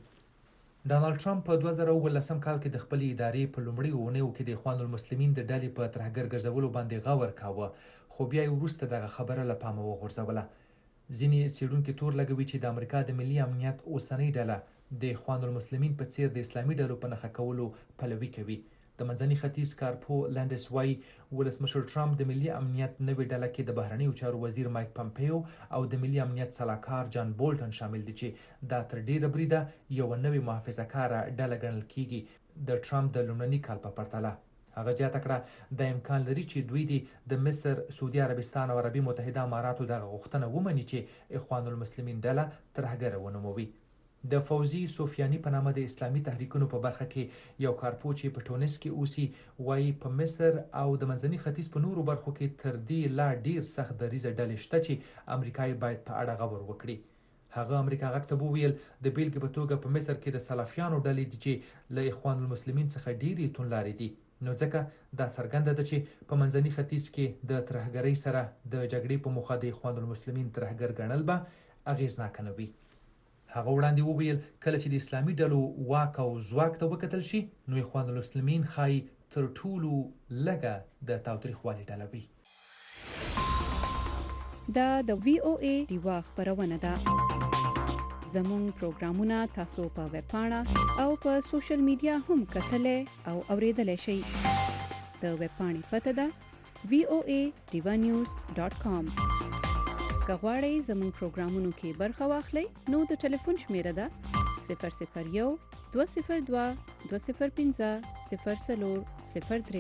ډانلډ ټرمپ په 2019 کال کې د خپلې ادارې په لومړۍ اونیو کې د اخوان المسلمین د ډلې په ترهګر ګرځولو باندې غور کاوه، خو بیا یې وروسته دغه خبره له پامه وغورځوله. ځینې څېړونکي تور لګوي چې د امریکا د ملي امنیت اوسنۍ ډله د اخوان المسلمین په څیر د اسلامي ډلو په نښه کولو پلوي کوي. د منځني ختیځ کارپو لانډس وایي ولسمشر ټرمپ د ملي امنیت نوې ډله کې د بهرنیو چارو وزیر مایک پمپیو او د ملي امنیت سلاکار جان بولټن شامل دي چې دا تر ډیره بریده یو نوې محافظه کاره ډله ګڼل کیږي د ټرمپ د لومړني کال په پرتله. هغه زیاته کړه د امکان لري چې دوی د مصر، سعودي عربستان او عربي متحده اماراتو دغه غوښتنه ومني چې اخوان المسلمین ډله ترهګره ونوموي. د فوزي سفیانی په نامه د اسلامي تحریکونو په برخه کې یو کارپو چې په ټونس کې اوسي وایي په مصر او د منځني ختیځ په نورو برخو کې تر دې لا ډیر سخت دریځه ډلې شته چې امریکای باید په اړه غور وکړي. هغه امریکا غږ ته وویل د بیلګې په توګه په مصر کې د سلفیانو ډلې دي چې له اخوان المسلمین څخه ډیرې توندلارې دي، نو ځکه دا څرګنده ده چې په منځني ختیځ کې د ترهګرۍ سره د جګړې په موخه د اخوان المسلمین ترهګر ګڼل به اغیزناکه نه وي. هغه وړاندې وویل کله چې د اسلامي ډلو واک او ځواک ته وکتل شي نو اخوان المسلمین ښایي تر ټولو لږه د تاوتریخوالي ډله وي. دا د VOA ډیوا خپرونه ده. زموږ پروګرامونه تاسو په ویب پاڼه او په سوشل میډیا هم کتلای او اوریدلای شئ. د ویب پاڼې پته ده voaDivanews.com. که غواړئ زموږ پروګرامونو کې برخه واخلئ نو د ټلیفون شمیره ده 001 202 205 0403.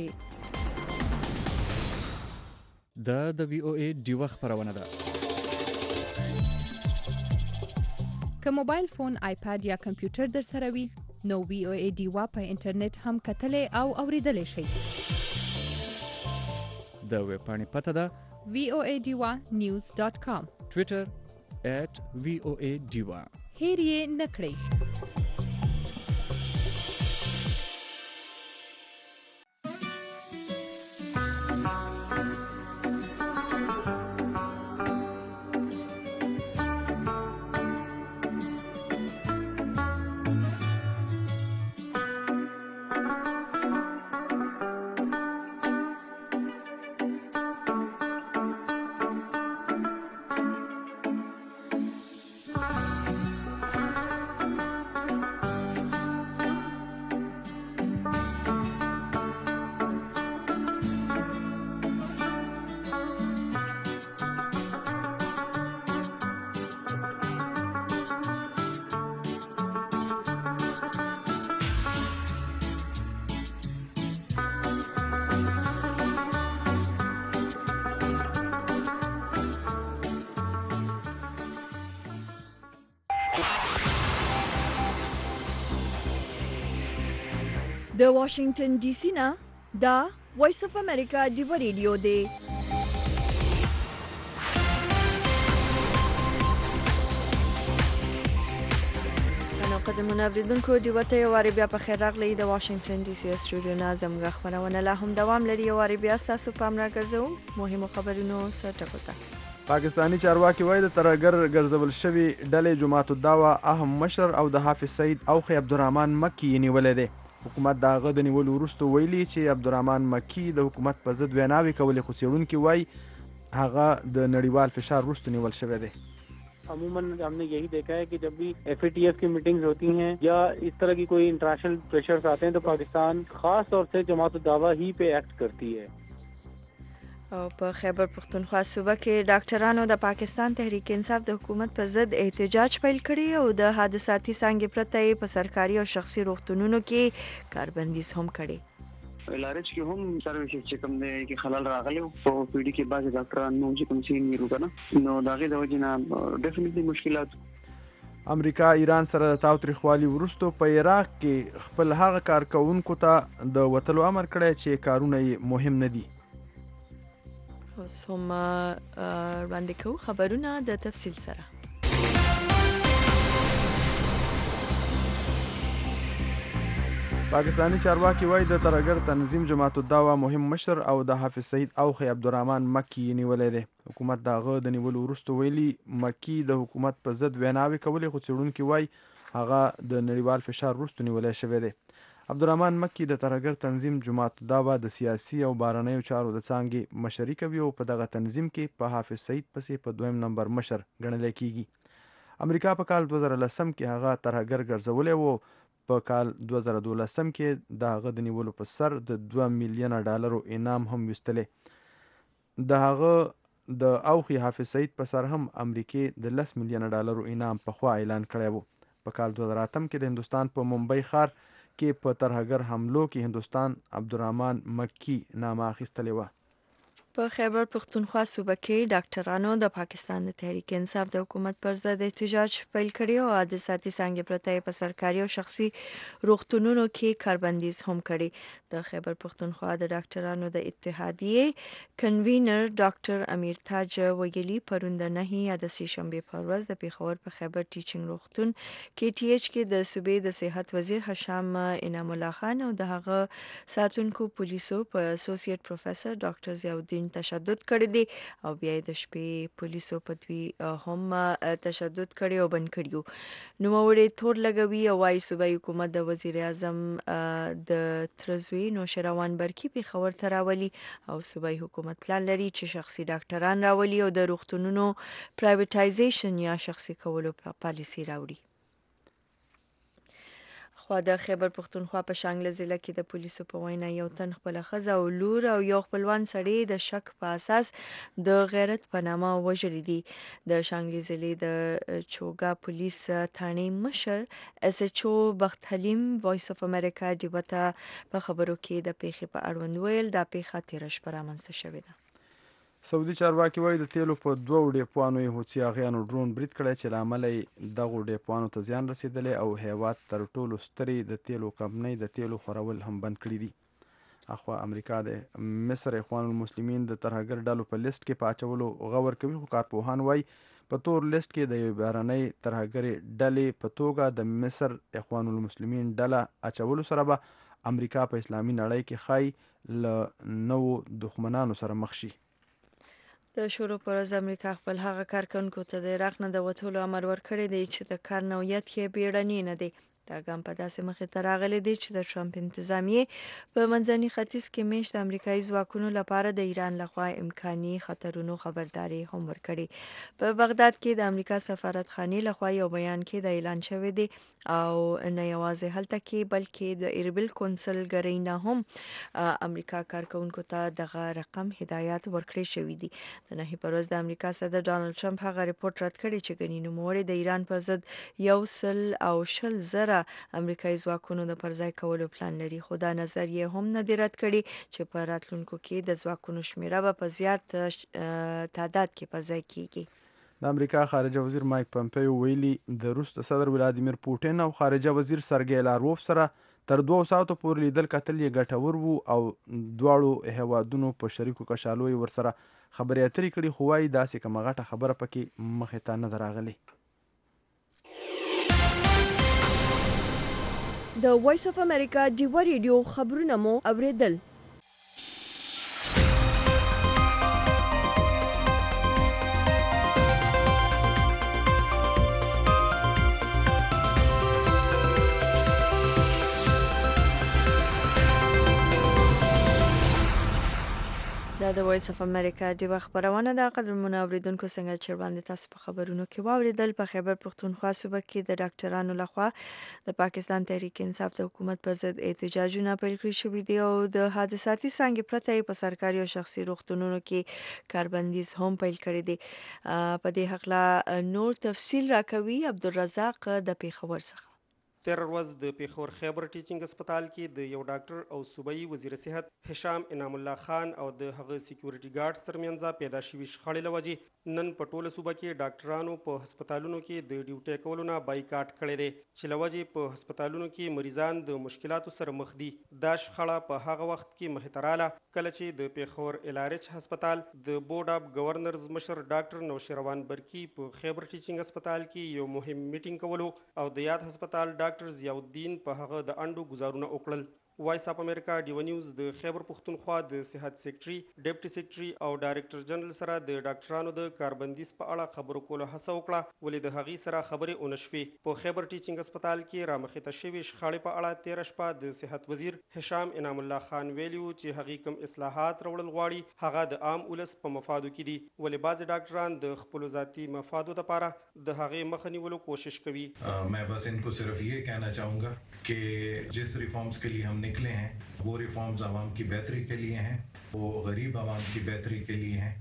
دا د VOA ډیوا خپرونه ده. که موبایل فون، آیپاد یا کمپیوټر در سره وي نو VOA ډیوا په انټرنیټ هم کتلای او اوریدلای شئ. د ویب پاڼې پته ده voadivanews.com. ټویټر @VOA_Diva. هیر یې نه کړئ. د واشنگټن ډي سي نه دا وایس اف امریکا ډیو ریډیو دی. قدمونه اوریدونکو ډیوه ته یو وارې بیا په خیر راغلی. د واشنگټن ډي سي سټوډیو نه زموږ خپرونه لا هم دوام لري. یو وارې بیا ستاسو پام راګرځوم مهمو خبرونو سره ټکو ته. پاکستانی چارواکي وایي د ترهګر ګرځول شوي ډلې جماعت الدعوه اهم مشر او د حافظ سعید او خی عبدالرحمن مکی نیولې دی. حکومت د هغه د نیولو وروسته ویلي چې عبدالرحمن مکی د حکومت په ضد ویناوې کولې، خو څېړونکي وایي هغه د نړیوال فشار وروسته نیول شوی دی. अमूमन हमने यही देखा है कि जब भी FATF की मीटिंग्स होती हैं या इस तरह की कोई इंटरनेशनल प्रेशर्स आते हैं तो पाकिस्तान खास तौर से जमात उद-दावा ही पे एक्ट करती है. او په خیبر پختونخوا صوبه کې ډاکټرانو د پاکستان تحریک انصاف د حکومت پر ضد احتجاج پیل کړی او د حادثاتي څانګې پرته په سرکاري او شخصي روغتونونو کې کاربندیز هم کړی. لارج کې هم سرویسز چې کوم دی کې خلل راغلی او پی ډي کې بعض ډاکټران نو چې کوم سین نیرو کنه نو داغه د وجنه ډیفینټلی مشکلات. امریکا ایران سره د تاوتریخوالي وروسته په عراق کې خپل هغه کارکونکو ته د وتلو امر کړی چې کارونه یې مهم نه دي. اوس هم وړاندې کوو خبرونه د تفصیل سره. پاکستانی چارواکي وایي د ترهګر تنظیم جماعت الدعوه مهم مشر او د حافظ سعید او خی عبدالرحمن مکی نیولې دی. حکومت د هغه د نیولو وروسته ویلي مکی د حکومت په ضد ویناوې کولې، خو څېړونکي وایي هغه د نړیوال فشار وروسته نیولی شوی دی. عبدالرحمن مکی د ترهګر تنظیم جماعت الدعوه د سیاسي او بهرنیو چارو د څانګې مشري کوي او په دغه تنظیم کې په حافظ سعید پسې په 2 نمبر مشر ګڼلی کیږي. امریکا په کال 2010 کې هغه ترهګر ګرځولی و. په کال 2012 کې د هغه د نیولو په سر د $2 میلیونه انعام هم ویستلی. د هغه د اوخي حافظ سعید په سر هم امریکې د $10 میلیونه انعام پخوا اعلان کړی و. په کال 2008 کې د هندوستان په ممبئی ښار کې په ترهګر حملو کې هندوستان عبدالرحمن مکی نامه اخیستلی و. په خیبر پختونخوا صوبه کې ډاکټرانو د پاکستان د تحریک انصاف د حکومت پر ضد احتجاج پیل کړی او حادثاتي څانګې پرته په سرکاري او شخصي روغتونونو کې کاربندیز هم کړی. د خیبر پختونخوا د ډاکټرانو د اتحادیې کنوینر ډاکټر امیر تاج ویلي پرون د 9 یا د سې شنبې پر ورځ د پیښور په خیبر ټیچینګ روغتون KTH کې د صوبې د صحت وزیر هشام انعام الله خان او د هغه ساتونکو پولیسو په اسوسییټ پروفیسور ډاکټر ضیاءالدین تشدد کړی دی او بیا د شپې پولیسو په دوی هم تشدد کړی او بند کړیو. نوموړي تور لګوي او وايي صوبایي حکومت د وزیر اعظم د ترزوی نوشیروان برکی پیښور ته راولي او صوبایي حکومت پلان لري چې شخصي ډاکټران راولي او د روغتونونو پرایویټایزیشن یا شخصي کولو پالیسي راوړي. خو د خیبر پختونخوا په شانګله ضلع کې د پولیسو په وینا یو تن خپل ښځه او لور او یو خپلوان سړی د شک په اساس د غیرت په نامه وژلي دي. د شانګلې ضلع د چوګا پولیس تھانې مشر SHO بخت حلیم وایس اف امریکا ډیوه ته په خبرو کې د پیښې په اړوند ویل دا پیښه تېره شپه رامنځته شوې ده. سعودي چارواکي وایي د تیلو په 2 ډیپوانو یې حوثي اغیانو ډرون برید کړی چې له امله یې دغو ډیپوانو ته زیان رسېدلی او هیواد تر ټولو سترې د تیلو کمپنۍ د تیلو خورول هم بند کړي دي. اخوا امریکا د مصر اخوان المسلمین د ترهګر ډلو په لیست کې په اچولو غور کوي، خو کارپوهان وایي په تور لیست کې د یو بهرنۍ ترهګرې ډلې په توګه د مصر اخوان المسلمین ډله اچولو سره به امریکا په اسلامي نړۍ کې ښایي له نوو دښمنانو سره مخ شي. د شروع پر ورځ امریکا خپل هغه کارکونکو ته د عراق نه د وتلو امر ورکړی دی چې د کار نوعیت یې بیړنی نه دی. دا ګام په داسې مخې ته راغلی دی چې د ټرمپ انتظامیې په منځني ختیځ کې میشت امریکایي ځواکونو لپاره د ایران لخوا امکاني خطرونو خبرداري هم ورکړي. په بغداد کې د امریکا سفارتخانې لخوا یو بیان کې د اعلان شوی دی او نه یوازې هلته کې بلکې د ایربل کونسلګرۍ نه هم امریکا کارکونکو ته دغه رقم هدایات ورکړي شوی دي. د 9 پر ورځ د امریکا صدر ډانلډ ټرمپ هغه ریپورت رد کړی چې ګڼي نوموړی د ایران پر ضد 120 امریکایي ځواکونو د پرځای کولو پلان لري، خو دا نظر یې هم نه دی رد کړی چې په راتلونکو کې د ځواکونو شمیره به په زیات تعداد کې پرځای کیږي. د امریکا خارجه وزیر مایک پمپیو ویلي د روس د صدر ولادیمیر پوټین او خارجه وزیر سرګی لاروف سره تر 2 ساعتو پورې لیدل کتل یې ګټور وو او دواړو هیوادونو په شریکو کشالو یې ورسره خبرې اترې کړي، خو وایي داسې کومه غټه خبره پکې مخې ته نه ده راغلې. د وایس اف امریکا ډیوا ریډیو خبرونه مو اوریدل. دا د وایس اف امریکا ډیوا خبرونه ده. قدرمنو اوریدونکو څنګه چې باندې تاسو په خبرونو کې واوریدل، په خیبر پختونخوا صوبه کې د ډاکټرانو لخوا د پاکستان تحریک انصاف د حکومت پر ضد احتجاجونه پیل کړي شوي دي او د حادثاتي څانګې پرته په سرکاري او شخصي روغتونونو کې کاربندیز هم پیل کړی دی. په دې حق نور تفصیل راکوي عبدالرزاق د پیښور څخه. تیر ورځ د پیښور خیبر ټیچینګ هسپتال کې د یو ډاکټر او صوبایي وزیر صحت هشام انعام الله خان او د هغه سکیورټي ګارډز ترمنځ پیدا شوي شخړې لوجې نن په ټوله صوبه کې ډاکټرانو په هسپتالونو کې د ډیوټي کولو نه بایکاټ کړی دی چې لوجې په هسپتالونو کې مریضان د مشکلاتو سره مخ دي. دا شخړه په هغه وخت کې مخې ته راله کله چې د پیښور LRH هسپتال د بورډ اف گورنرز مشر ډاکټر نوشیروان برکی په خیبر ټیچینګ هسپتال کې یو مهم میټینګ کولو او د یاد هسپتال ډاکټر ضیاء الدین په هغه د انډو گزارونه وکړل. وایس اف امریکا ډیو نیوز د خیبر پختونخوا د صحت سیکرټري، ډیپټي سیکرټري او ډایریکټر جنرال سره د ډاکټرانو د کاربندیز په اړه خبرو کولو هڅه وکړه، ولې د هغې سره خبرې ونه شوې. په خیبر ټیچینګ هسپتال کې رامخې ته شوې شخړې په اړه تېره شپه د صحت وزیر هشام انعام الله خان ویلي و چې هغې کوم اصلاحات راوړل غواړي هغه د عام ولس په مفادو کې دي، ولې بعضې ډاکټران د خپلو ذاتي مفادو لپاره د هغې مخه نیولو کوشش کوي. मैं बस इनको सिर्फ ये कहना चाहूँगा कि जिस रिफॉर्म्स के लिए हम निकले हैं वो रिफॉर्म्स आवाम की बेहतरी के लिए हैं, वो गरीब आवाम की बेहतरी के लिए हैं,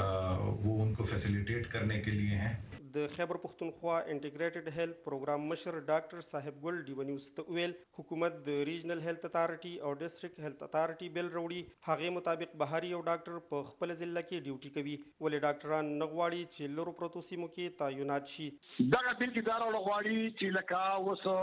वो उनको फैसिलिटेट करने के लिए हैं. د خیبر پختونخوا انټیګریټډ هیلث پروګرام مشر ډاکټر صاحب ګل ډیو نیوز ته ویل حکومت د ریجنل هیلث اتارټي او ډیسټریکټ هیلث اتارټي بل وروړي، هغه مطابق بهاري او ډاکټر په خپل ضلع کې ډیوټي کوي، ولې ډاکټران نه غواړي چې لرو پروتو سیمو کې تعینات شي. دغه بل کې دا راوړل غواړي چې لکه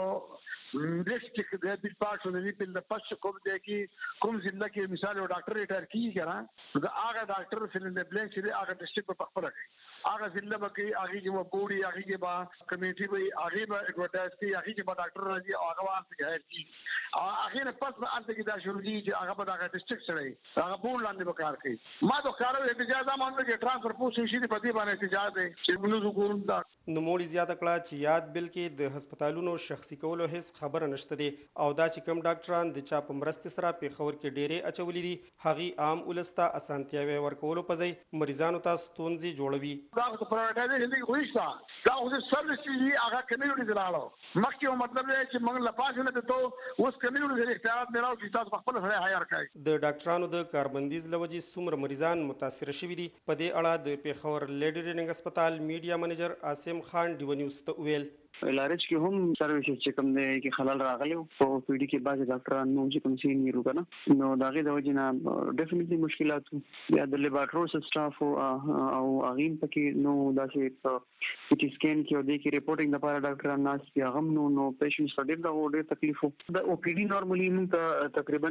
وسو ډیسټریکټ د بل پارټ د بل د پښ کوم دی کې کوم ضلع کې مثال یو ډاکټر ریټایر کیږي کنه، دا هغه ډاکټر فل د بلنک چې هغه ډیسټریکټ په خپل کوي، هغه ضلع کې هغه چې بوري هغه کې با کمیټي به هغه به ایڈورټایز کوي، هغه کې به ډاکټر راځي او هغه واسطه غیر کی هغه نه پس به انت کې دا شروع دي چې هغه په دغه ډیسټریکټ سره هغه بور لاندې وکړ کوي. ما د کارو احتجاج مانو کې ټرانسفر پوسټ شي په دې باندې احتجاج دی چې موږ وګورم. دا نوموړي زیاته کړه چې یاد بل کې د هسپتالونو شخصي کولو هیڅ خبره نشته دی او دا چې کوم ډاکټران د چا په مرستې سره پیښور کې ډېرې اچولې دي هغې عام ولس ته اسانتیاوې ورکولو په ځای مریضانو ته ستونزې جوړوي. دا خو پرایویټایزیشن دی خوښه دا خو سرویس دی هغه کمیونټي دراړو مخکې یو مطلب دی چې موږ لپاره نه ته اوس کمیونټي د اختیارات نه راو چې تاسو خپل سره هایر کړئ. د ډاکټرانو د کاربندیز لوجې څومره مریضان متاثر شوي دي په دې اړه د پیښور لیډي ریننګ هسپتال میډیا منیجر عاصم خان ډیو نیوز ته ویل. LRH کې هم سرویسز چې کوم دی کې خلل راغلی او په دې کې بعض ډاکټران نو چې کوم سین نیرو کنه نو داغه د وجه نه ډیفینټلی مشکلات یا د لیبارټوري سټاف او اغین پکې نو داسې پټ سکین کې او د کې ریپورټینګ لپاره ډاکټران ناس یا غم نو پیشنټس ډېر ډېر تکلیف د او پی ډي نورمالي موږ تقریبا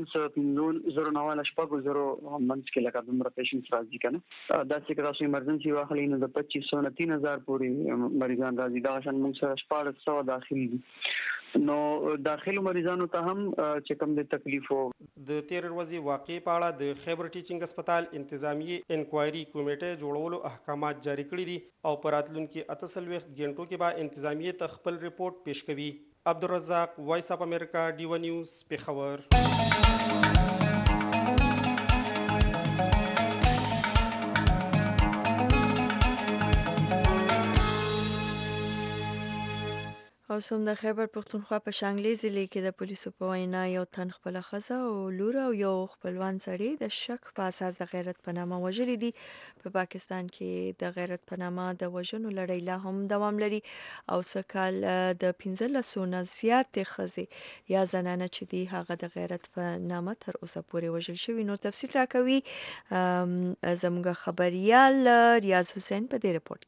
0.09 شپږ زرو منځ کې لکه دومره پیشنټس راځي کنه داسې که تاسو ایمرجنسي واخلئ نو د 2500 نه 3000 پورې مریضان راځي. دا شان موږ سره 1400 داخلي دي نو داخلو مریضانو ته هم چې کوم د تکلیفو. د تیر ورځې واقع په اړه د خیبر ټیچینګ هسپتال انتظامی انکوایري کمیټه جوړولو احکامات جاری کړي دي او په راتلونکي 48 غنټو کې به انتظامیه ته خپل ریپورت پیش کوي. عبدالرزاق وایس اف امریکا ډیو نیوز پیښور. او سم د خیبر پختونخوا په شانګلې ضلع کې د پولیسو په وینا یو تن خپله ښځه او لور او یو خپلوان سړی د شک په اساس د غیرت په نامه وژلي دي. په پاکستان کې د غیرت په نامه د وژنو لړۍ لا هم دوام لري او څه کال د 15 نه زیاتې ښځې یا زنانه چې دي هغه د غیرت په نامه تر اوسه پورې وژل شوي. نور تفصیل راکوي زموږ خبریال ریاض حسین په دې رپورټ کې.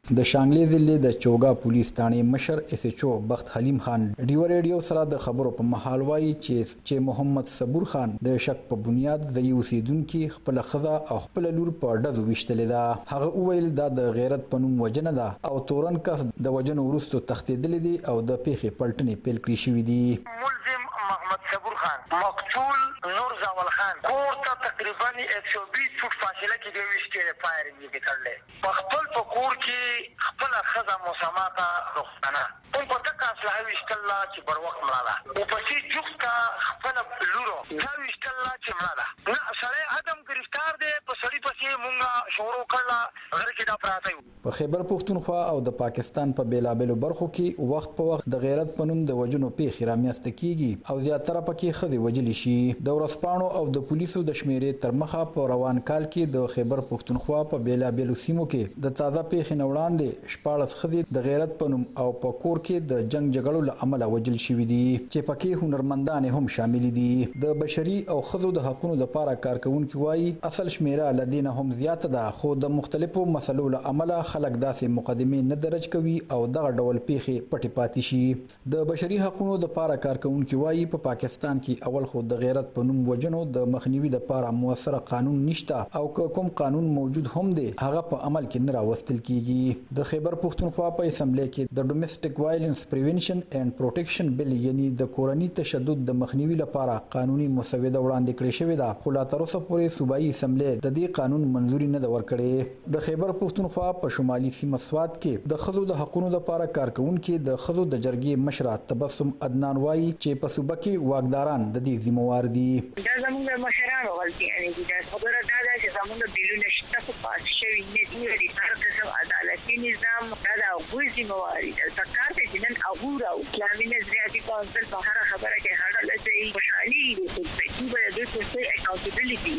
د شانګلې ضلع د چوغا پولیس ثانې مشر اس ایچ او بخت حلیم خان ډیو ریډیو سره د خبرو په محل وایي چې محمد صبور خان د شک په بنیاد د یو سیدونکو خپل خزه او خپل لور په ډزو وشتلې ده. هغه وویل دا د غیرت په نوم وجنه ده او تورن کس د وجنو وروسته تښتېدلی دي او د پیښې پلټنې پیل کړې شوې دي. ملزم محمد صبور خان مقتول نور زاول خان کور ته تقریبا 120 فوټ فاصله کې دی وشتې فایرینګ یې کړل په خپل کور کې خپل خزه مساماته روښانه کوم په تک اصله وشتله چې پر وخت مړاله او په چې جوخته خپل لورو دا وشتله چې مړاله نه سره ادم گرفتار دی په سړی پسې مونږه شروع کړل غیر کې دا پراته یو. په خیبر پښتونخوا او د پاکستان په بیلابېلو برخو کې وخت په وخت د غیرت په نوم د وجنو پیښې رامنځته کیږي او زیاتره پکې ښځې وجلې شي. د ورځپاڼو او د پولیسو د شمیرې تر مخه په روان کال کې د خیبر پښتونخوا په بیلابېلو سیمو کې د تازه پیښې نه وړاندې 14 ښځې د غیرت په نوم او په کور کې د جنگ جګړو له امله وجل شوې دي چې پکې هنرمندان هم شامل دي. د بشري او ښځو د حقوقو لپاره کارکونکي وایي اصل شمیره لدینه هم زیاته ده خو د مختلفو مسلو له امله خلک داسې مقدمې نه درج کوي او دغه ډول پیښې پټې پاتې شي. د بشري حقوقو لپاره کارکونکي وایي په پاکستان کې اول خو د غیرت په نوم وجنو د مخنیوي لپاره موثر قانون نشته او کوم قانون موجود هم دی هغه په عمل کې نه راوستل کیږي. د خیبر پښتونخوا په اسمبلی کې د ډومېسټک وایلنس پریونشن اینڈ پروټیکشن بل یعنی د کورني تشدد د مخنیوي لپاره قانوني مسوده وړاندې کړې شوې ده خو لا تر اوسه پورې صوبایي اسمبلی د دې قانون منځوري نه ورکړې. د خیبر پښتونخوا په شمالي سیمه سواد کې د خزو د حقوقو لپاره کارکونکي د خزو د جرګې مشره تبسم عدنان وایي چې په صوبه کې واکداران د دې ذمہوار دي. دا زموږ د مشرانو غلطي نه دي. خبره دا ده چې زموږ بیلونه شته خو پاس شوي نه دي. د هر قسم عدالتي نظام دا د هغوی ذمہواري ده. سرکار ته چې نن هغوی راو اسلامي نظریاتي کونسل په هر خبره کې هغه لته خوشحالي دي چې دوی ته اکاونټیبلټي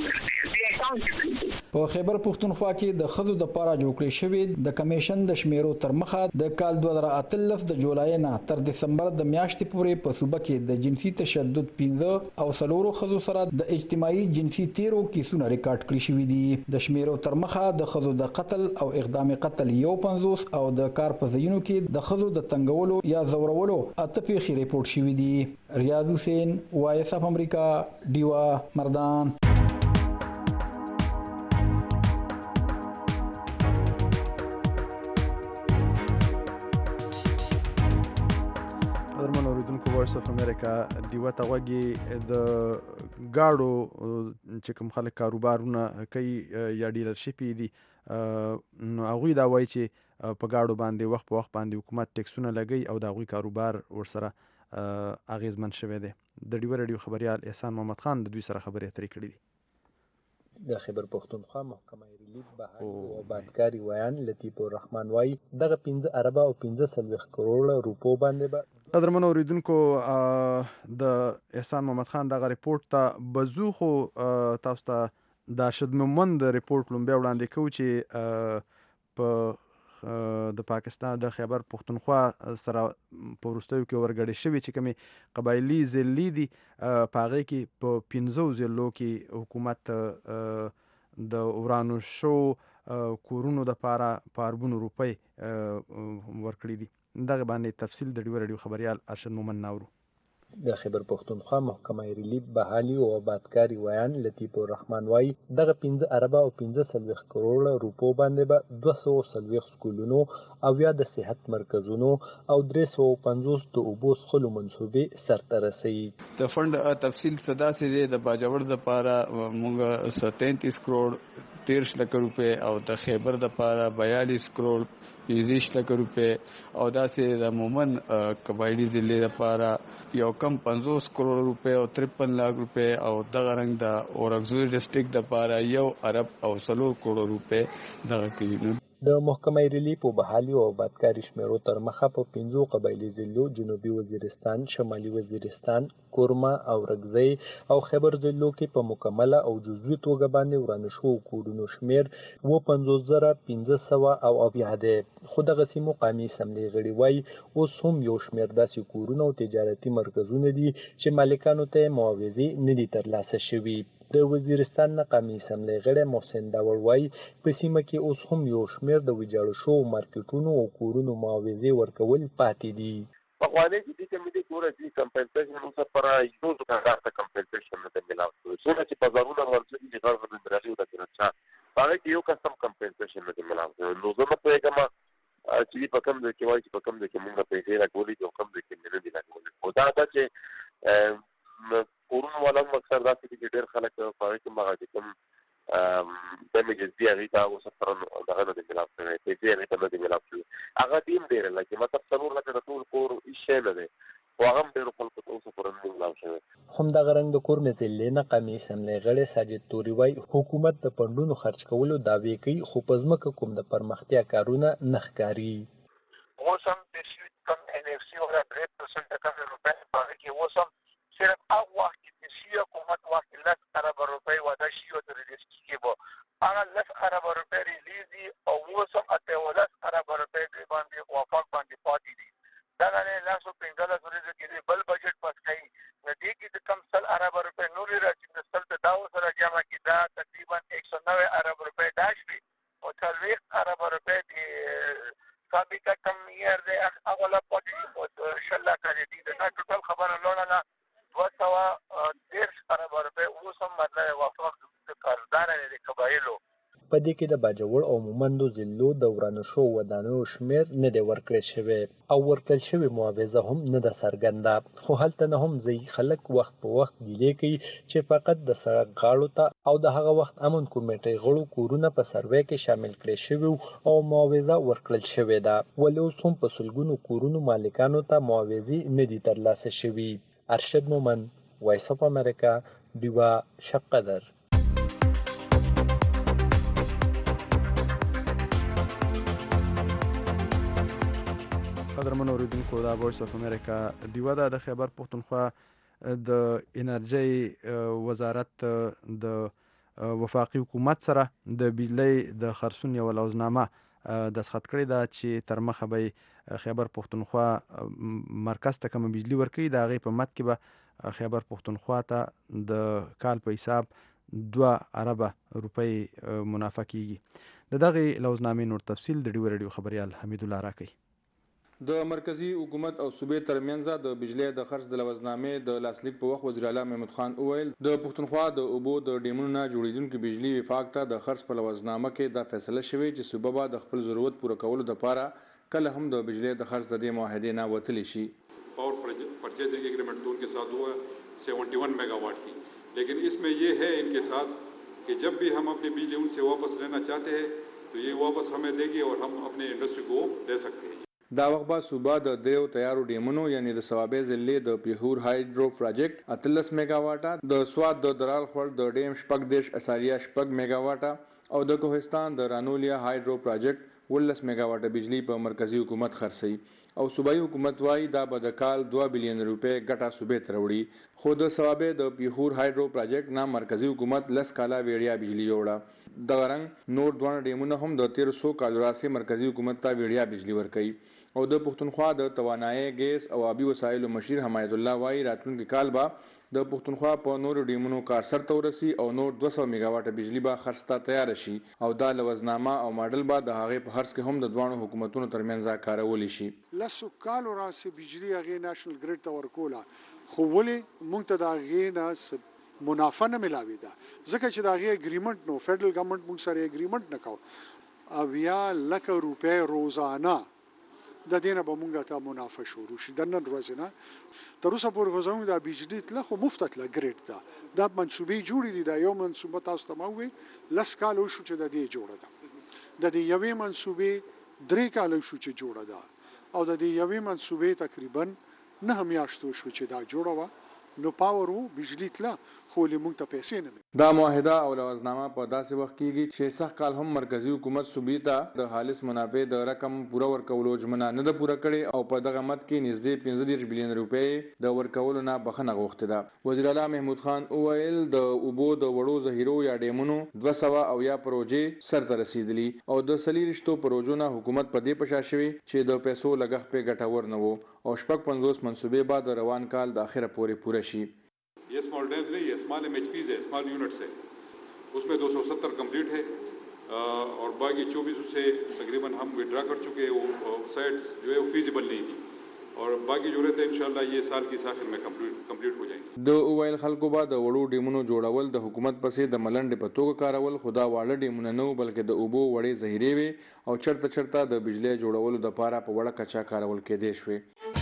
ورکړي. په خیبر پښتونخوا کې د خزو د پاره جوړ کړی شوی د کمیشن د شمیرو تر مخه د کال 2013 د جولای نه تر دسمبر د میاشتې پورې په صوبه کې د جنسي تشدد 15 او سلورو خزو سره د اجتماعي جنسي 13 کیسونه ریکارډ کړی شوی دي. د شمیرو تر مخه د خزو د قتل او اقدام قتل 50 او د کار په ځایونو کې د خزو د تنګولو یا زورولو اته پیښې ریپورت شوی دي. ریاض حسین وایس اف امریکا ډیوا مردان. وایس اف امریکا دیوه ته وګي د گاډو چې کوم خلک کاروبارونه کوي یا ډیلرشپ دي نو هغوی دا وایي چې په گاډو باندې وخت په وخت باندې حکومت ټیکسونه لګي او د هغوی کاروبار ورسره اغیزمن شوی دی. د ډیوه ریډیو خبريال احسان محمد خان د دوی سره خبرې اترې کړې دي. د خیبر پښتونخوا محکمه ریلیف بهاني او بانکاري ویان لطیف الرحمن وايي دغه 15 اربه او 15 کروڑ روپو باندې قدرمن اوریدونکو د احسان محمد خان دغه ریپورت ته بزو خو تاسو ته د شدممند ریپورت لومبه وړاندې کوي چې په د پاکستان د خیبر پښتونخوا سره په وروستیو کې ورګړې شوي چې کومې قبایلي ضلعې دي په هغې کې په 15 ضلعو کې حکومت د ورانو شو کورونو دپاره په اربونو روپۍ ورکړي دي. دغه باندې تفصیل د ډیوه ریډیو خبريال ارشد مومن ناورو. د خیبر پښتونخوا محکمه ریلیف بهالي او آبادکاري ویان لطیف الرحمن وايي دغه 15 اربه او 15 کروڑ روپو باندې به 240 سکولونو او یا د صحت مرکزونو او 350 د اوبو څښلو منصوبې سرته رسوي. د فند تفصیل صدا سي د باجوړ د پاره موږ 33 کروڑ 13 لک روپے او د خیبر د پاره 42 کروڑ 20 لک روپے او داسې د مومن قبایلی ضلع لپاره یو کم 50 کروڑ روپے او 53 लाख روپے او دغه رنګ د اورګزوی ډسټریکټ لپاره 1 ارب او 3 کروڑ روپے دغه کړي. د محکمه ریلیف او بحالي او آبادکاري شمیرو تر مخه په 15 قبایلی ضلعو جنوبي وزیرستان، شمالي وزیرستان، کورما او رګزی او خیبر ضلعو کې په مکمله او جزوي توګه باندې ورانه شو کوډونو شمیر 55,500 او اویا دی. خو دغه سیمو قومي اسمبلۍ غړي وایي اوس هم یو شمیر داسې کورونه او تجارتي مرکزونه دي چې مالکانو ته معاوضې نه دي ترلاسه شوي. د وزیرستان نه قومي اسمبلی غړی محسن داور وایي په سیمه کې اوس هم یو شمېر د ویجاړو شوو مارکیټونو او کورونو معاوضې ورکول پاتې دي. پخوانۍ چې دې کمیټې ګوره چې کمپنسیشن اوس لپاره یو دوکاندار ته کمپنسیشن نه دی میلاو شوی. څومره چې بازارونه ورڅ دي چې غږ د درغلي د چا هغه کې یو قسم کمپنسیشن نه دی میلاو شوی. نو زه نه پوهېږم چې په کوم ځای کې وایي چې په کوم ځای کې مونږ پیسې راکولې دي او کوم ځای کې مې نه دي راکولې. خو دا ده چې کورونو والا هم اکثر داسې دي چې ډېر خلک په هغې کې هغه چې کوم ډیمیجز دي هغې ته اوس لپاره دغه نه دی میلاو شوی، پیسې هغې ته نه دي میلاو شوي. هغه دې هم ډېره لکه مطلب 4 لکه د ټول کور هېڅ شی نه دی، خو هغه هم ډېرو خلکو ته اوس پورې نه دی میلاو شوی. همدغه رنګ د کور مجلې نه قومي اسمبلی غړی ساجد توري وایي حکومت د فنډونو خرچ کولو دعوې کوي، خو په ځمکه کوم د پرمختیا کارونه نه ښکاري. اوس هم د کوم NFC او 3% کم روپۍ په هغې کې اوس هم صرف هغه وخت کې د شي حکومت وخت 10 اربه روپۍ وعده شي او د ریلیز کېږي به هغه 10 اربه روپۍ ریلیز دي او اوس هم 18 اربه روپۍ دوی باندې وفاق باندې پاتې دي. دغه نه 15 ورځې کې د بل بجټ پاس کوي، د دې کې د کم 100 اربه روپۍ نورې راځي، د 100 دا سره جمع کړي دا تقریبا 190 اربه روپۍ دا شوي او 40 اربه روپۍ د سابقه کم یې دی هغه لا پاتې او انشاءالله کوي دي دا ټول خبره لونه 213 اربه روپۍ اوس هم مطلب وفاق د کارګدار د قبایلو په دې کې د باجوړ او مومندو ضلعو د ورانو شوو ودانیو شمېر نه دی ورکړل شوی او ورکړل شوې معاوضه هم نه ده څرګنده. خو هلته نه هم ځایي خلک وخت په وخت ګیلې کوي چې فقط د سړک غاړو ته او د هغه وخت امن کمیټې غړو کورونه په سروې کې شامل کړي شوي او معاوضه ورکړل شوې ده، ولې اوس هم په سلګونو کورونو مالکانو ته معاوضې نه دي ترلاسه شوي. ارشد مومند، وایس اف امریکا، ډیوا شب قدر. قدرمن اوریدونکو دا وایس اف امریکا ډیوا ده د خیبر پښتونخوا د انرژي وزارت د وفاقي حکومت سره د بجلی د خرڅون یو لوزنامه دستخط کړې ده چې تر مخه به خیبر پښتونخوا مرکز ته کوم بجلی ورکوي د هغې په مد کې به خیبر پښتونخوا ته د کال په حساب 2 اربه روپۍ منافع کیږي. د دغې لوزنامې نور تفصیل د ډیوا رادیو خبریال حمید الله راکوي. د مرکزی حکومت او صوبې ترمنځ د بجلی د خرڅ د لوزنامې د لاسلیک په وخت وزیر اعلی محمود خان وویل د پښتونخوا د اوبو د ډیمونو نه جوړیدونکو بجلی وفاق ته د خرڅ په لوزنامه کې دا فیصله شوې چې صوبه به د خپل ضرورت پوره کولو لپاره کله هم د بجلی د خرڅ د دې معاهدې نه وتلی شي. पावर परचेजिंग एग्रीमेंट तो उनके साथ हुआ 71 मेगावाट की, लेकिन इसमें ये है इनके साथ कि जब भी हम अपनी बिजली उनसे वापस लेना चाहते हैं तो ये वापस हमें देगी और हम अपने इंडस्ट्री को दे सकते हैं. دا وخت به صوبه د دریو تیارو ډیمونو یعنی د صوابې ضلع د پیښور هایډرو پروجیکټ 13 میگاواټه، د سواد د درال خور د ډیم 14.8 میگاواټه او د کوهستان د رانولیا هایډرو پروجیکټ 18 میگاواټه بجلی په مرکزی حکومت خرڅي او صوبایي حکومت وايي دا به د کال 2 بلین روپے ګټه صوبې ته وړي. خو د صوابې د پیښور هایډرو پروجیکټ نه مرکزی حکومت لس کاله ویړیا بجلی وړه. د غرنګ نور دوه ډیمونه هم د 1300 کال راځي مرکزی حکومت ته ویړیا بجلی ورکوي او د پښتونخوا د توانایي ګیس او آبي وسایلو مشیر حمایت الله وایي راتلونکي کال به د پښتونخوا په نورو ډیمونو کار سرته ورسي او نور 200 میگاواټه بجلی به خرڅ ته تیار شي او دا لوزنامه او ماډل به د هغې په خرڅ کې هم د دوانو حکومتونو ترمنځ کارول شي. لسو کالو راسي بجلی هغې ناشنل ګریډ ته ورکوله، خو ولې موږ ته د هغې نه منافع نه ملاوي ده ځکه چې د هغې اګریمنټ نو فیډرل ګورنمنټ موږ سره اګریمنټ نه کوو 90 لکه روپۍ روزانه د دینه به مونږه ته منافع شروع شي. د نن ورځې نه تر اوسه پورې خو زموږ د بجلي تله خو مفته تله ګریډ ده دا منصوبې جوړې دي. دا یو منصوبه تاسو ته ما وویل 10 کاله وشو چې د دې جوړه ده، د دې یوې منصوبې 3 کاله وشو چې جوړه ده او د دې یوې منصوبې تقریبا 9 میاشتو شو چې دا جوړه وه نو پاور وو بجلی تله خو لمونږ ته پیسې نه. دا معاهده او لوزنامه په داسې وخت کېږي چې سخت کال هم مرکزی حکومت صوبې ته د خالص منافع د رقم پوره ورکولو ژمنه نه ده پوره کړې او په دغه مد کې نږدې 15 بلین روپۍ د ورکولو نه بخښنه غوښتې ده. وزیر اعلی محمود خان وویل د اوبو د وړو ذخیرو یا ډیمونو 200 او یا پروژې سرته رسیدلي او د 40 پروژو نه حکومت په دې پشا شوی چې د پیسو لګښت په ګټور نه وو او 50 منصوبې بعد روان کال د اخره پورې پوره شي. ये स्मॉल डैम्स नहीं, ये स्मॉल MHPs है, स्मॉल यूनिट्स है, उसमें 270 कंप्लीट है और बाकी 24 से तकरीबन हम विड्रा कर चुके हैं। वो साइट्स जो है वो फीजिबल नहीं थी और बाकी जो रहते हैं इंशाल्लाह ये साल की आखिर में कंप्लीट हो जाएंगे। د اوایل خلکو به د وړو ډیمونو جوړول د حکومت پسې د ملنډې په توګه کارول، خو دا واړه ډیمونه نه وو بلکې د اوبو وړې ذخیرې وې او چرته چرته د بجلی جوړولو دپاره په وړه کچه کارول کېدی شوې.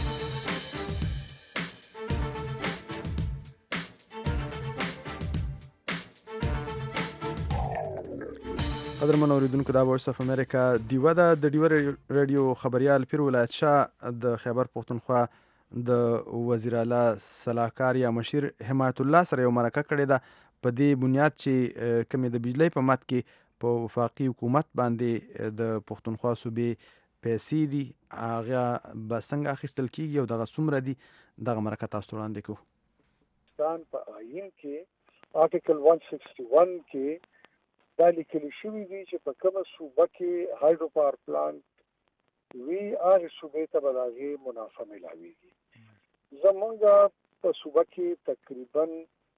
قدرمن اوریدونکو دا وایس اف امریکا دیوه ده. د ډیوه رادیو خبریال پیر ولایت شاه د خیبر پښتونخوا د وزیر اعلی صلاحکار یا مشیر حمایت الله سره یو مرکه کړې ده په دې بنیاد چې کومې د بجلی په مد کې په وفاقي حکومت باندې د پښتونخوا صوبې پیسې دي هغه به څنګه اخیستل کیږي او دغه څومره دي. دغه مرکه تاسو ته وړاندې کوو. پاکستان په آئین کې آرټیکل 161 کې دا لیکل شوي دي چې په کومه صوبه کې هایډرو پاور پلانټ وي هغې صوبې ته به د هغې منافع میلاویږي. زمونږ په صوبه کې تقریبا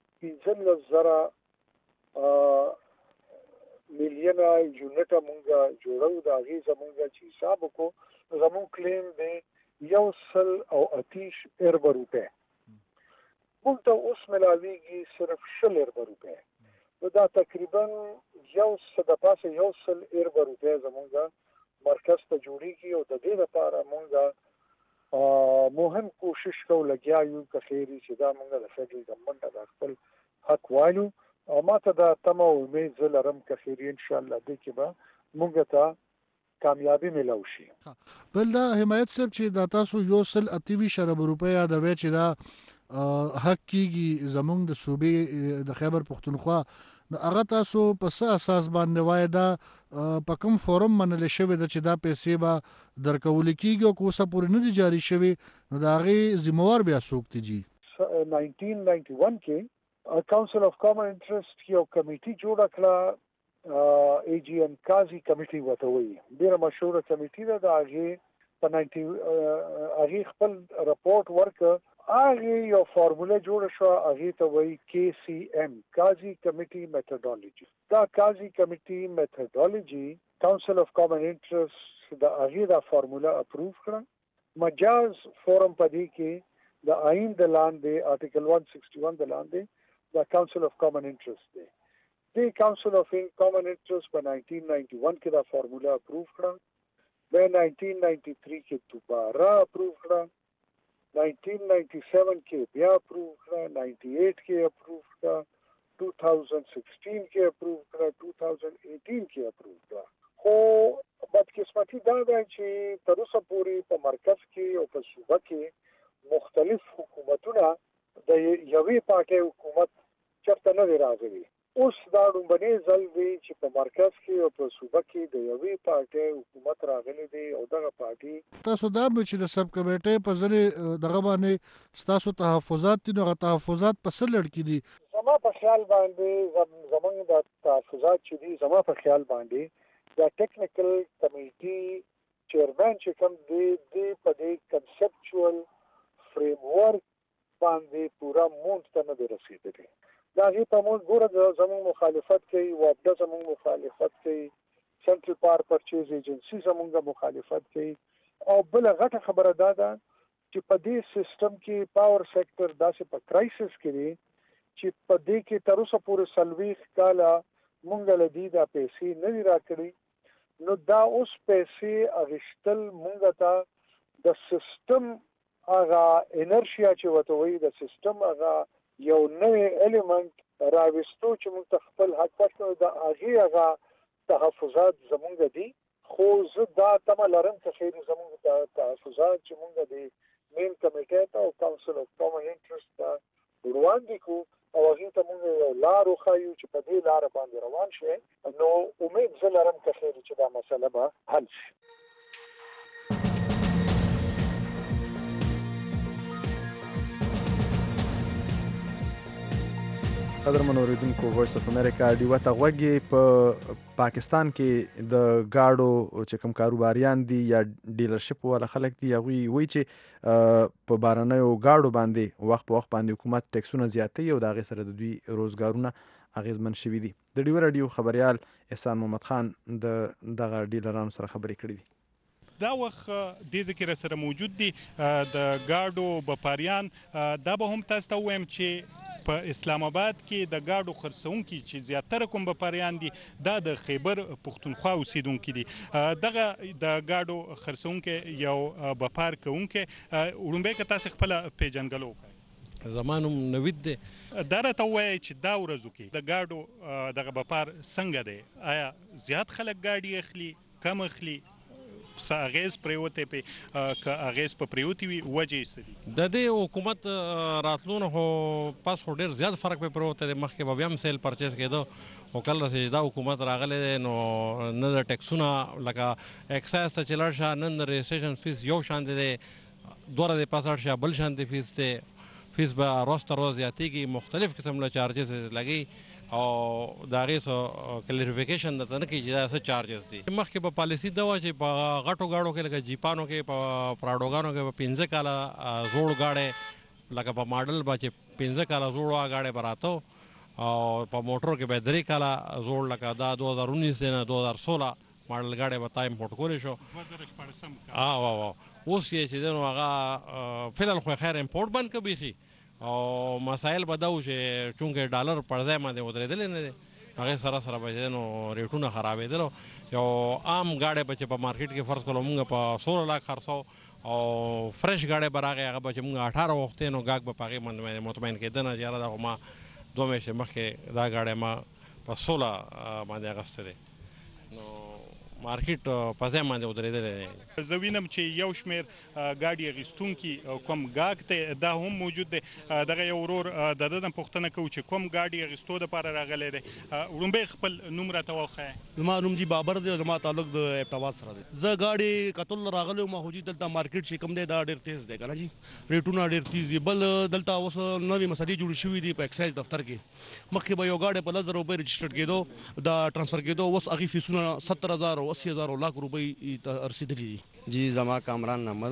15,000 میلیونه یونټه مونږ جوړو. د هغې زمونږ چې حساب وکړو زمونږ کلیم دی 130 اربه روپۍ. مونږ ته اوس میلاویږي صرف 20 اربه روپۍ. نو دا تقریبا 100 اربه روپۍ زمونږ مرکز ته جوړیږي او د دې لپاره مونږ مهم کوشش کوو لګیا یو که خیري چې دا مونږ د فدرل ګورنمنټ د خپل حق وایو او ماته دا تمه او امید زه لرم که خیري انشاءالله دې کې به مونږ ته کامیابی میلاو شي. بل دا حمایت صاحب چې دا تاسو 128 اربه روپۍ یادوي چې دا حق کیږي زمونږ د صوبې د خیبر پښتونخوا، نو هغه تاسو په څه اساس باندې وایي دا په کوم فورم منل شوی ده چې دا پیسې به درکول کیږي او که اوسه پورې نه دي جاري شوي نو د هغې ذمهوار بیا څوک دي جي؟ 1991 کې کاونسل اف کامن انټرست یو کمیټي جوړه کړه، AGM قاضي کمیټي ورته وایي، ډېره مشهوره کمیټي ده. د هغې په هغې خپل رپورټ ورکړه، هغې یو فارموله جوړه شوه، هغې ته وایي KCM قاضي کمیټي میتھډالوجي. دا قاضي کمیټي میتھډالوجي کاونسل اف کامن انټرست د هغې دا فارموله اپروو کړه. مجاز فورم په دې کې د آئین د لاندې آرټیکل 161 د لاندې د کاونسل اف کامن انټرست دی. د کاونسل اف کامن انټرست په 1991 کې دا فارموله اپروو کړه، بیا 1993 کې دوباره اپروو کړه، 1997 کې بیا اپروو کړه، 98 کې اپروو کړه، 2016 کې اپروو کړه، 2018 کې اپروو کړه. خو بدقسمتي دا ده چې تر اوسه پورې په مرکز کې او په صوبه کې مختلف حکومتونه د یوې پارټۍ حکومت چېرته نه دی راغلی. اوس دا لومړنی ځل دی چې په مرکز کې او په صوبه کې د یوې پارټۍ حکومت راغلی دی او دغه پارټي تاسو دا چې د سب کمیټې په ځلې دغه باندې ستاسو تحفظات دي، نو هغه تحفظات په څه لړ کې دي؟ زما په خیال باندې زمونږ د تحفظات چې دي زما په خیال باندې د ټیکنیکل کمیټي چیرمن چې کوم دی په دې کنسپچوال فریم ورک باندې پورا مونږ ته نه دی رسېدلی. دا هغې په مونږ ګوره زمونږ مخالفت کوي، وابډه زمونږ مخالفت کوي، سنټرل پاور پرچیز ایجنسي زمونږ مخالفت کوي. او بله غټه خبره دا ده چې په دې سیستم کې پاور سیکټر داسې په کرایسس کې دی چې په دې کې تر اوسه پورې 40 کاله مونږ له دې دا پیسې نه دي راکړي. نو دا اوس پیسې اخیستل مونږ ته د سیستم هغه انرشیا چې ورته وایي د سیستم هغه یو نوی الیمنٹ راوستو چې موږ ته خپل حق ورکړو، د هغې هغه تحفظات زمونږ دي. خو زه دا تمه لرم که خیر زمونږ د تحفظات چې مونږ د مین کمیټې ته او کاونسل اف کامن انټرست ته وړاندې کړو او هغې ته مونږ یو لار وښایو چې په دې لاره باندې روان شي، نو امید زه لرم که خیر چې دا مسله به حل شي. قدرمن اوریدونکو وایس اف امریکا ډیوه ته غوږی په پاکستان کې د گاډو چې کوم کاروباریان دي یا ډیلرشپ ولا خلک دي هغوی وایي چې په بهرنیو گاډو باندې وخت په وخت باندې حکومت ټکسونه زیاتوي او د هغې سره د دوی روزګارونه اغیزمن شوي دي. د ډیوه راډیو خبریال احسان محمد خان د دغه ډیلرانو سره خبرې کړې دي. دا وخت دې ذکر سره موجود دي د گاډو بپاریان. دا به هم تاسو ته وایم چې په اسلام آباد کې د گاډو خرڅونکي چې زیاتره کوم بپاریان دي دا د خیبر پښتونخوا اوسیدونکي دي. دغه د گاډو خرڅونکي یو بپار کوونکی وړومبی که تاسو خپل پیژنګلو وکړئ. زما نوم نوید دی. دا راته ووایئ چې دا ورځو کې د گاډو دغه بپار څنګه دی؟ آیا زیات خلک گاډي اخلي، کم اخلي؟ څه اغیز پریوتی پې که اغیز په پریوتی وي وجې څه دي؟ د دې حکومت راتلو نه خو پس خو ډېر زیات فرق پې پروتی دی. مخکې به بیا هم سیل پرچیز کېده خو کله چې دا حکومت راغلی دی نو نه د ټکسونه لکه اکسایز ته چې لاړ شه نن د رجسټریشن فیس یو شانتې دی، 2 ورځې پس لاړ شه بل شانتې فیس دی. فیس به ورځ تر ورځ زیاتېږي، مختلف قسم له چارجز لګي او د هغې څه کلیریفیکیشن درته نه کوي چې دا څه چارجز دي. مخکې به پالیسي دا وه چې په غټو گاډو کې لکه جیپانو کې په پراډوګانو کې به 15 کاله زوړ گاډی لکه په ماډل به چې 15 کاله زوړ گاډی به راته او په موټرو کې به 3 کاله زوړ لکه دا 2019 نه 2016 ماډل گاډی به تا امپورټ کولی شو. 2014 اوس یې چې دی نو هغه فلحال خو خیر امپورټ بند که بیخي او مسایل به دا و چې چونکې ډالر پر ځای باندې ودرېدلی نه دی هغې سره سره به چې دی نو ریټونه خرابېدلو. یو عام ګاډی به چې په مارکیټ کې فرض کړو مونږ په 16 لاک خرڅو او فرش ګاډی به راغی هغه به چې مونږ 18 وختې نو ګاګ به په هغې باندې مطمئن کېده نه چې یاره دا خو ما 2 میاشتې مخکې دا ګاډی ما په 16 باندې اخیستی دی نو مارکیټ په ځای باندې ودرېدلی دی. زه وینم چې یو شمېر ګاډي اخیستونکي کوم ګاګ ته دا هم موجود دی. دغه یو ورور د ده نه پوښتنه کوو چې کوم ګاډي اخیستو دپاره راغلی دی. وړومبی خپل نوم راته وښایه. زما نوم جی بابر دی او زما تعلق د ایبټ سره دی. زه ګاډي کتلو راغلی وم خو چې دلته مارکیټ چې کوم دی دا ډېر تیز دی که نه جي ریټونه ډېر تیز دي. بل دلته اوس نوې مسلې جوړې شوي دي په اکسایز دفتر کې. مخکې به یو ګاډی په 10,000 روپۍ رجسټرډ کېدو دا ټرانسفر کېدو اوس هغې فیسونه 70,000 او 80,000 او لاک روپۍ ته رسېدلي دي. جی زما کامران نامه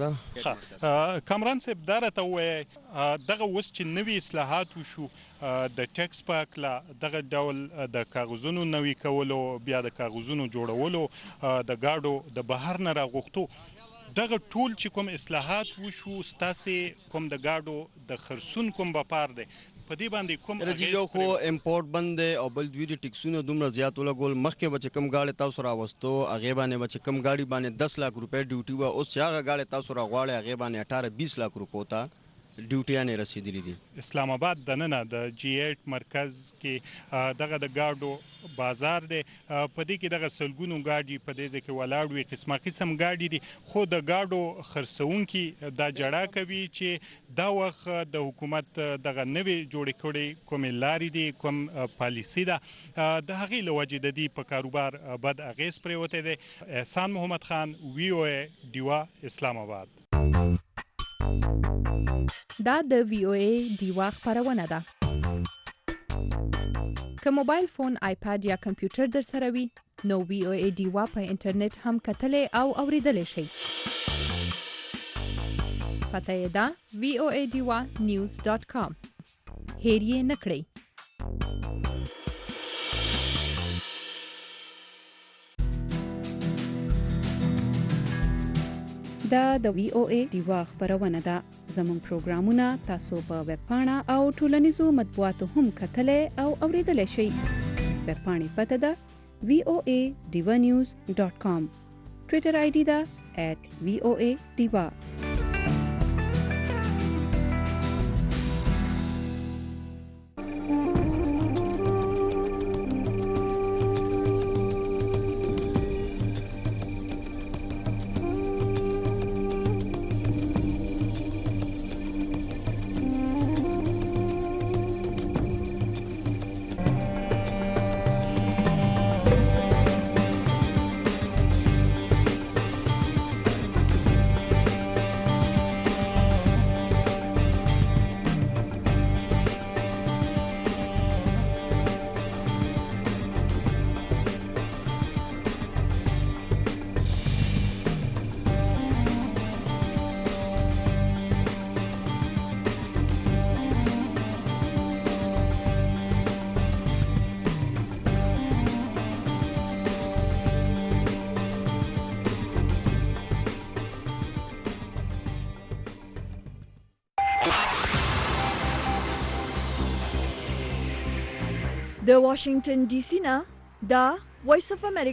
ده. کامران صاحب دا راته ووایئ دغه اوس چې نوي اصلاحات وشو د ټکس په هکله دغه ډول د کاغذونو نوي کولو بیا د کاغذونو جوړولو د ګاډو د بهر نه راغوښتو دغه ټول چې کوم اصلاحات وشو ستاسې کوم د ګاډو د خرڅون کوم بپار دی په دې باندې کوم اغیز یو خو امپورټ بند دی او بل دوی د ټکسونو دومره زیات ولګول. مخکې به چې کوم ګاډی تاسو راوستو هغې باندې به چې کوم ګاډي باندې 10 لاک روپۍ ډیوټي وه اوس چې هغه ګاډی تاسو راغواړئ هغې باندې 18-20 لاک روپو ته ډیوټیانې رسېدلي دي. اسلام آباد دننه د G8 مرکز کې دغه د ګاډو بازار دی. په دې کې دغه سلګونو ګاډي په دې ځای کې ولاړ وي، قسمه قسم ګاډي دي. خو د ګاډو خرڅونکي دا جړا کوي چې دا وخت د حکومت دغه نوې جوړې کړې کومې لارې دي کوم پالیسي ده د هغې له وجې د دې په کاروبار بد اغیز پرېوتی دی. احسان محمد خان VOA ډیوه اسلام آباد. دا د VOA ډیوه خپرونه ده. که موبایل فون، آیپاد یا کمپیوټر در سره وي نو VOA ډیوه په انټرنیټ هم کتلی او اوریدلی شئ. پته یې ده voadewa.news.com. هیر یې نه کړئ. دا د VOA ډیوه خبرونه ده. زموږ پروګرامونه تاسو په ویب پاڼه او ټولنیزو مطبوعاتو هم کتلی او اوریدلی شئ. ویب پاڼې پته ده voadewa.news.com. ټویټر آی ډي ده @voadewa. د واشنگټن ډي سي نه دا وایس اف امریکا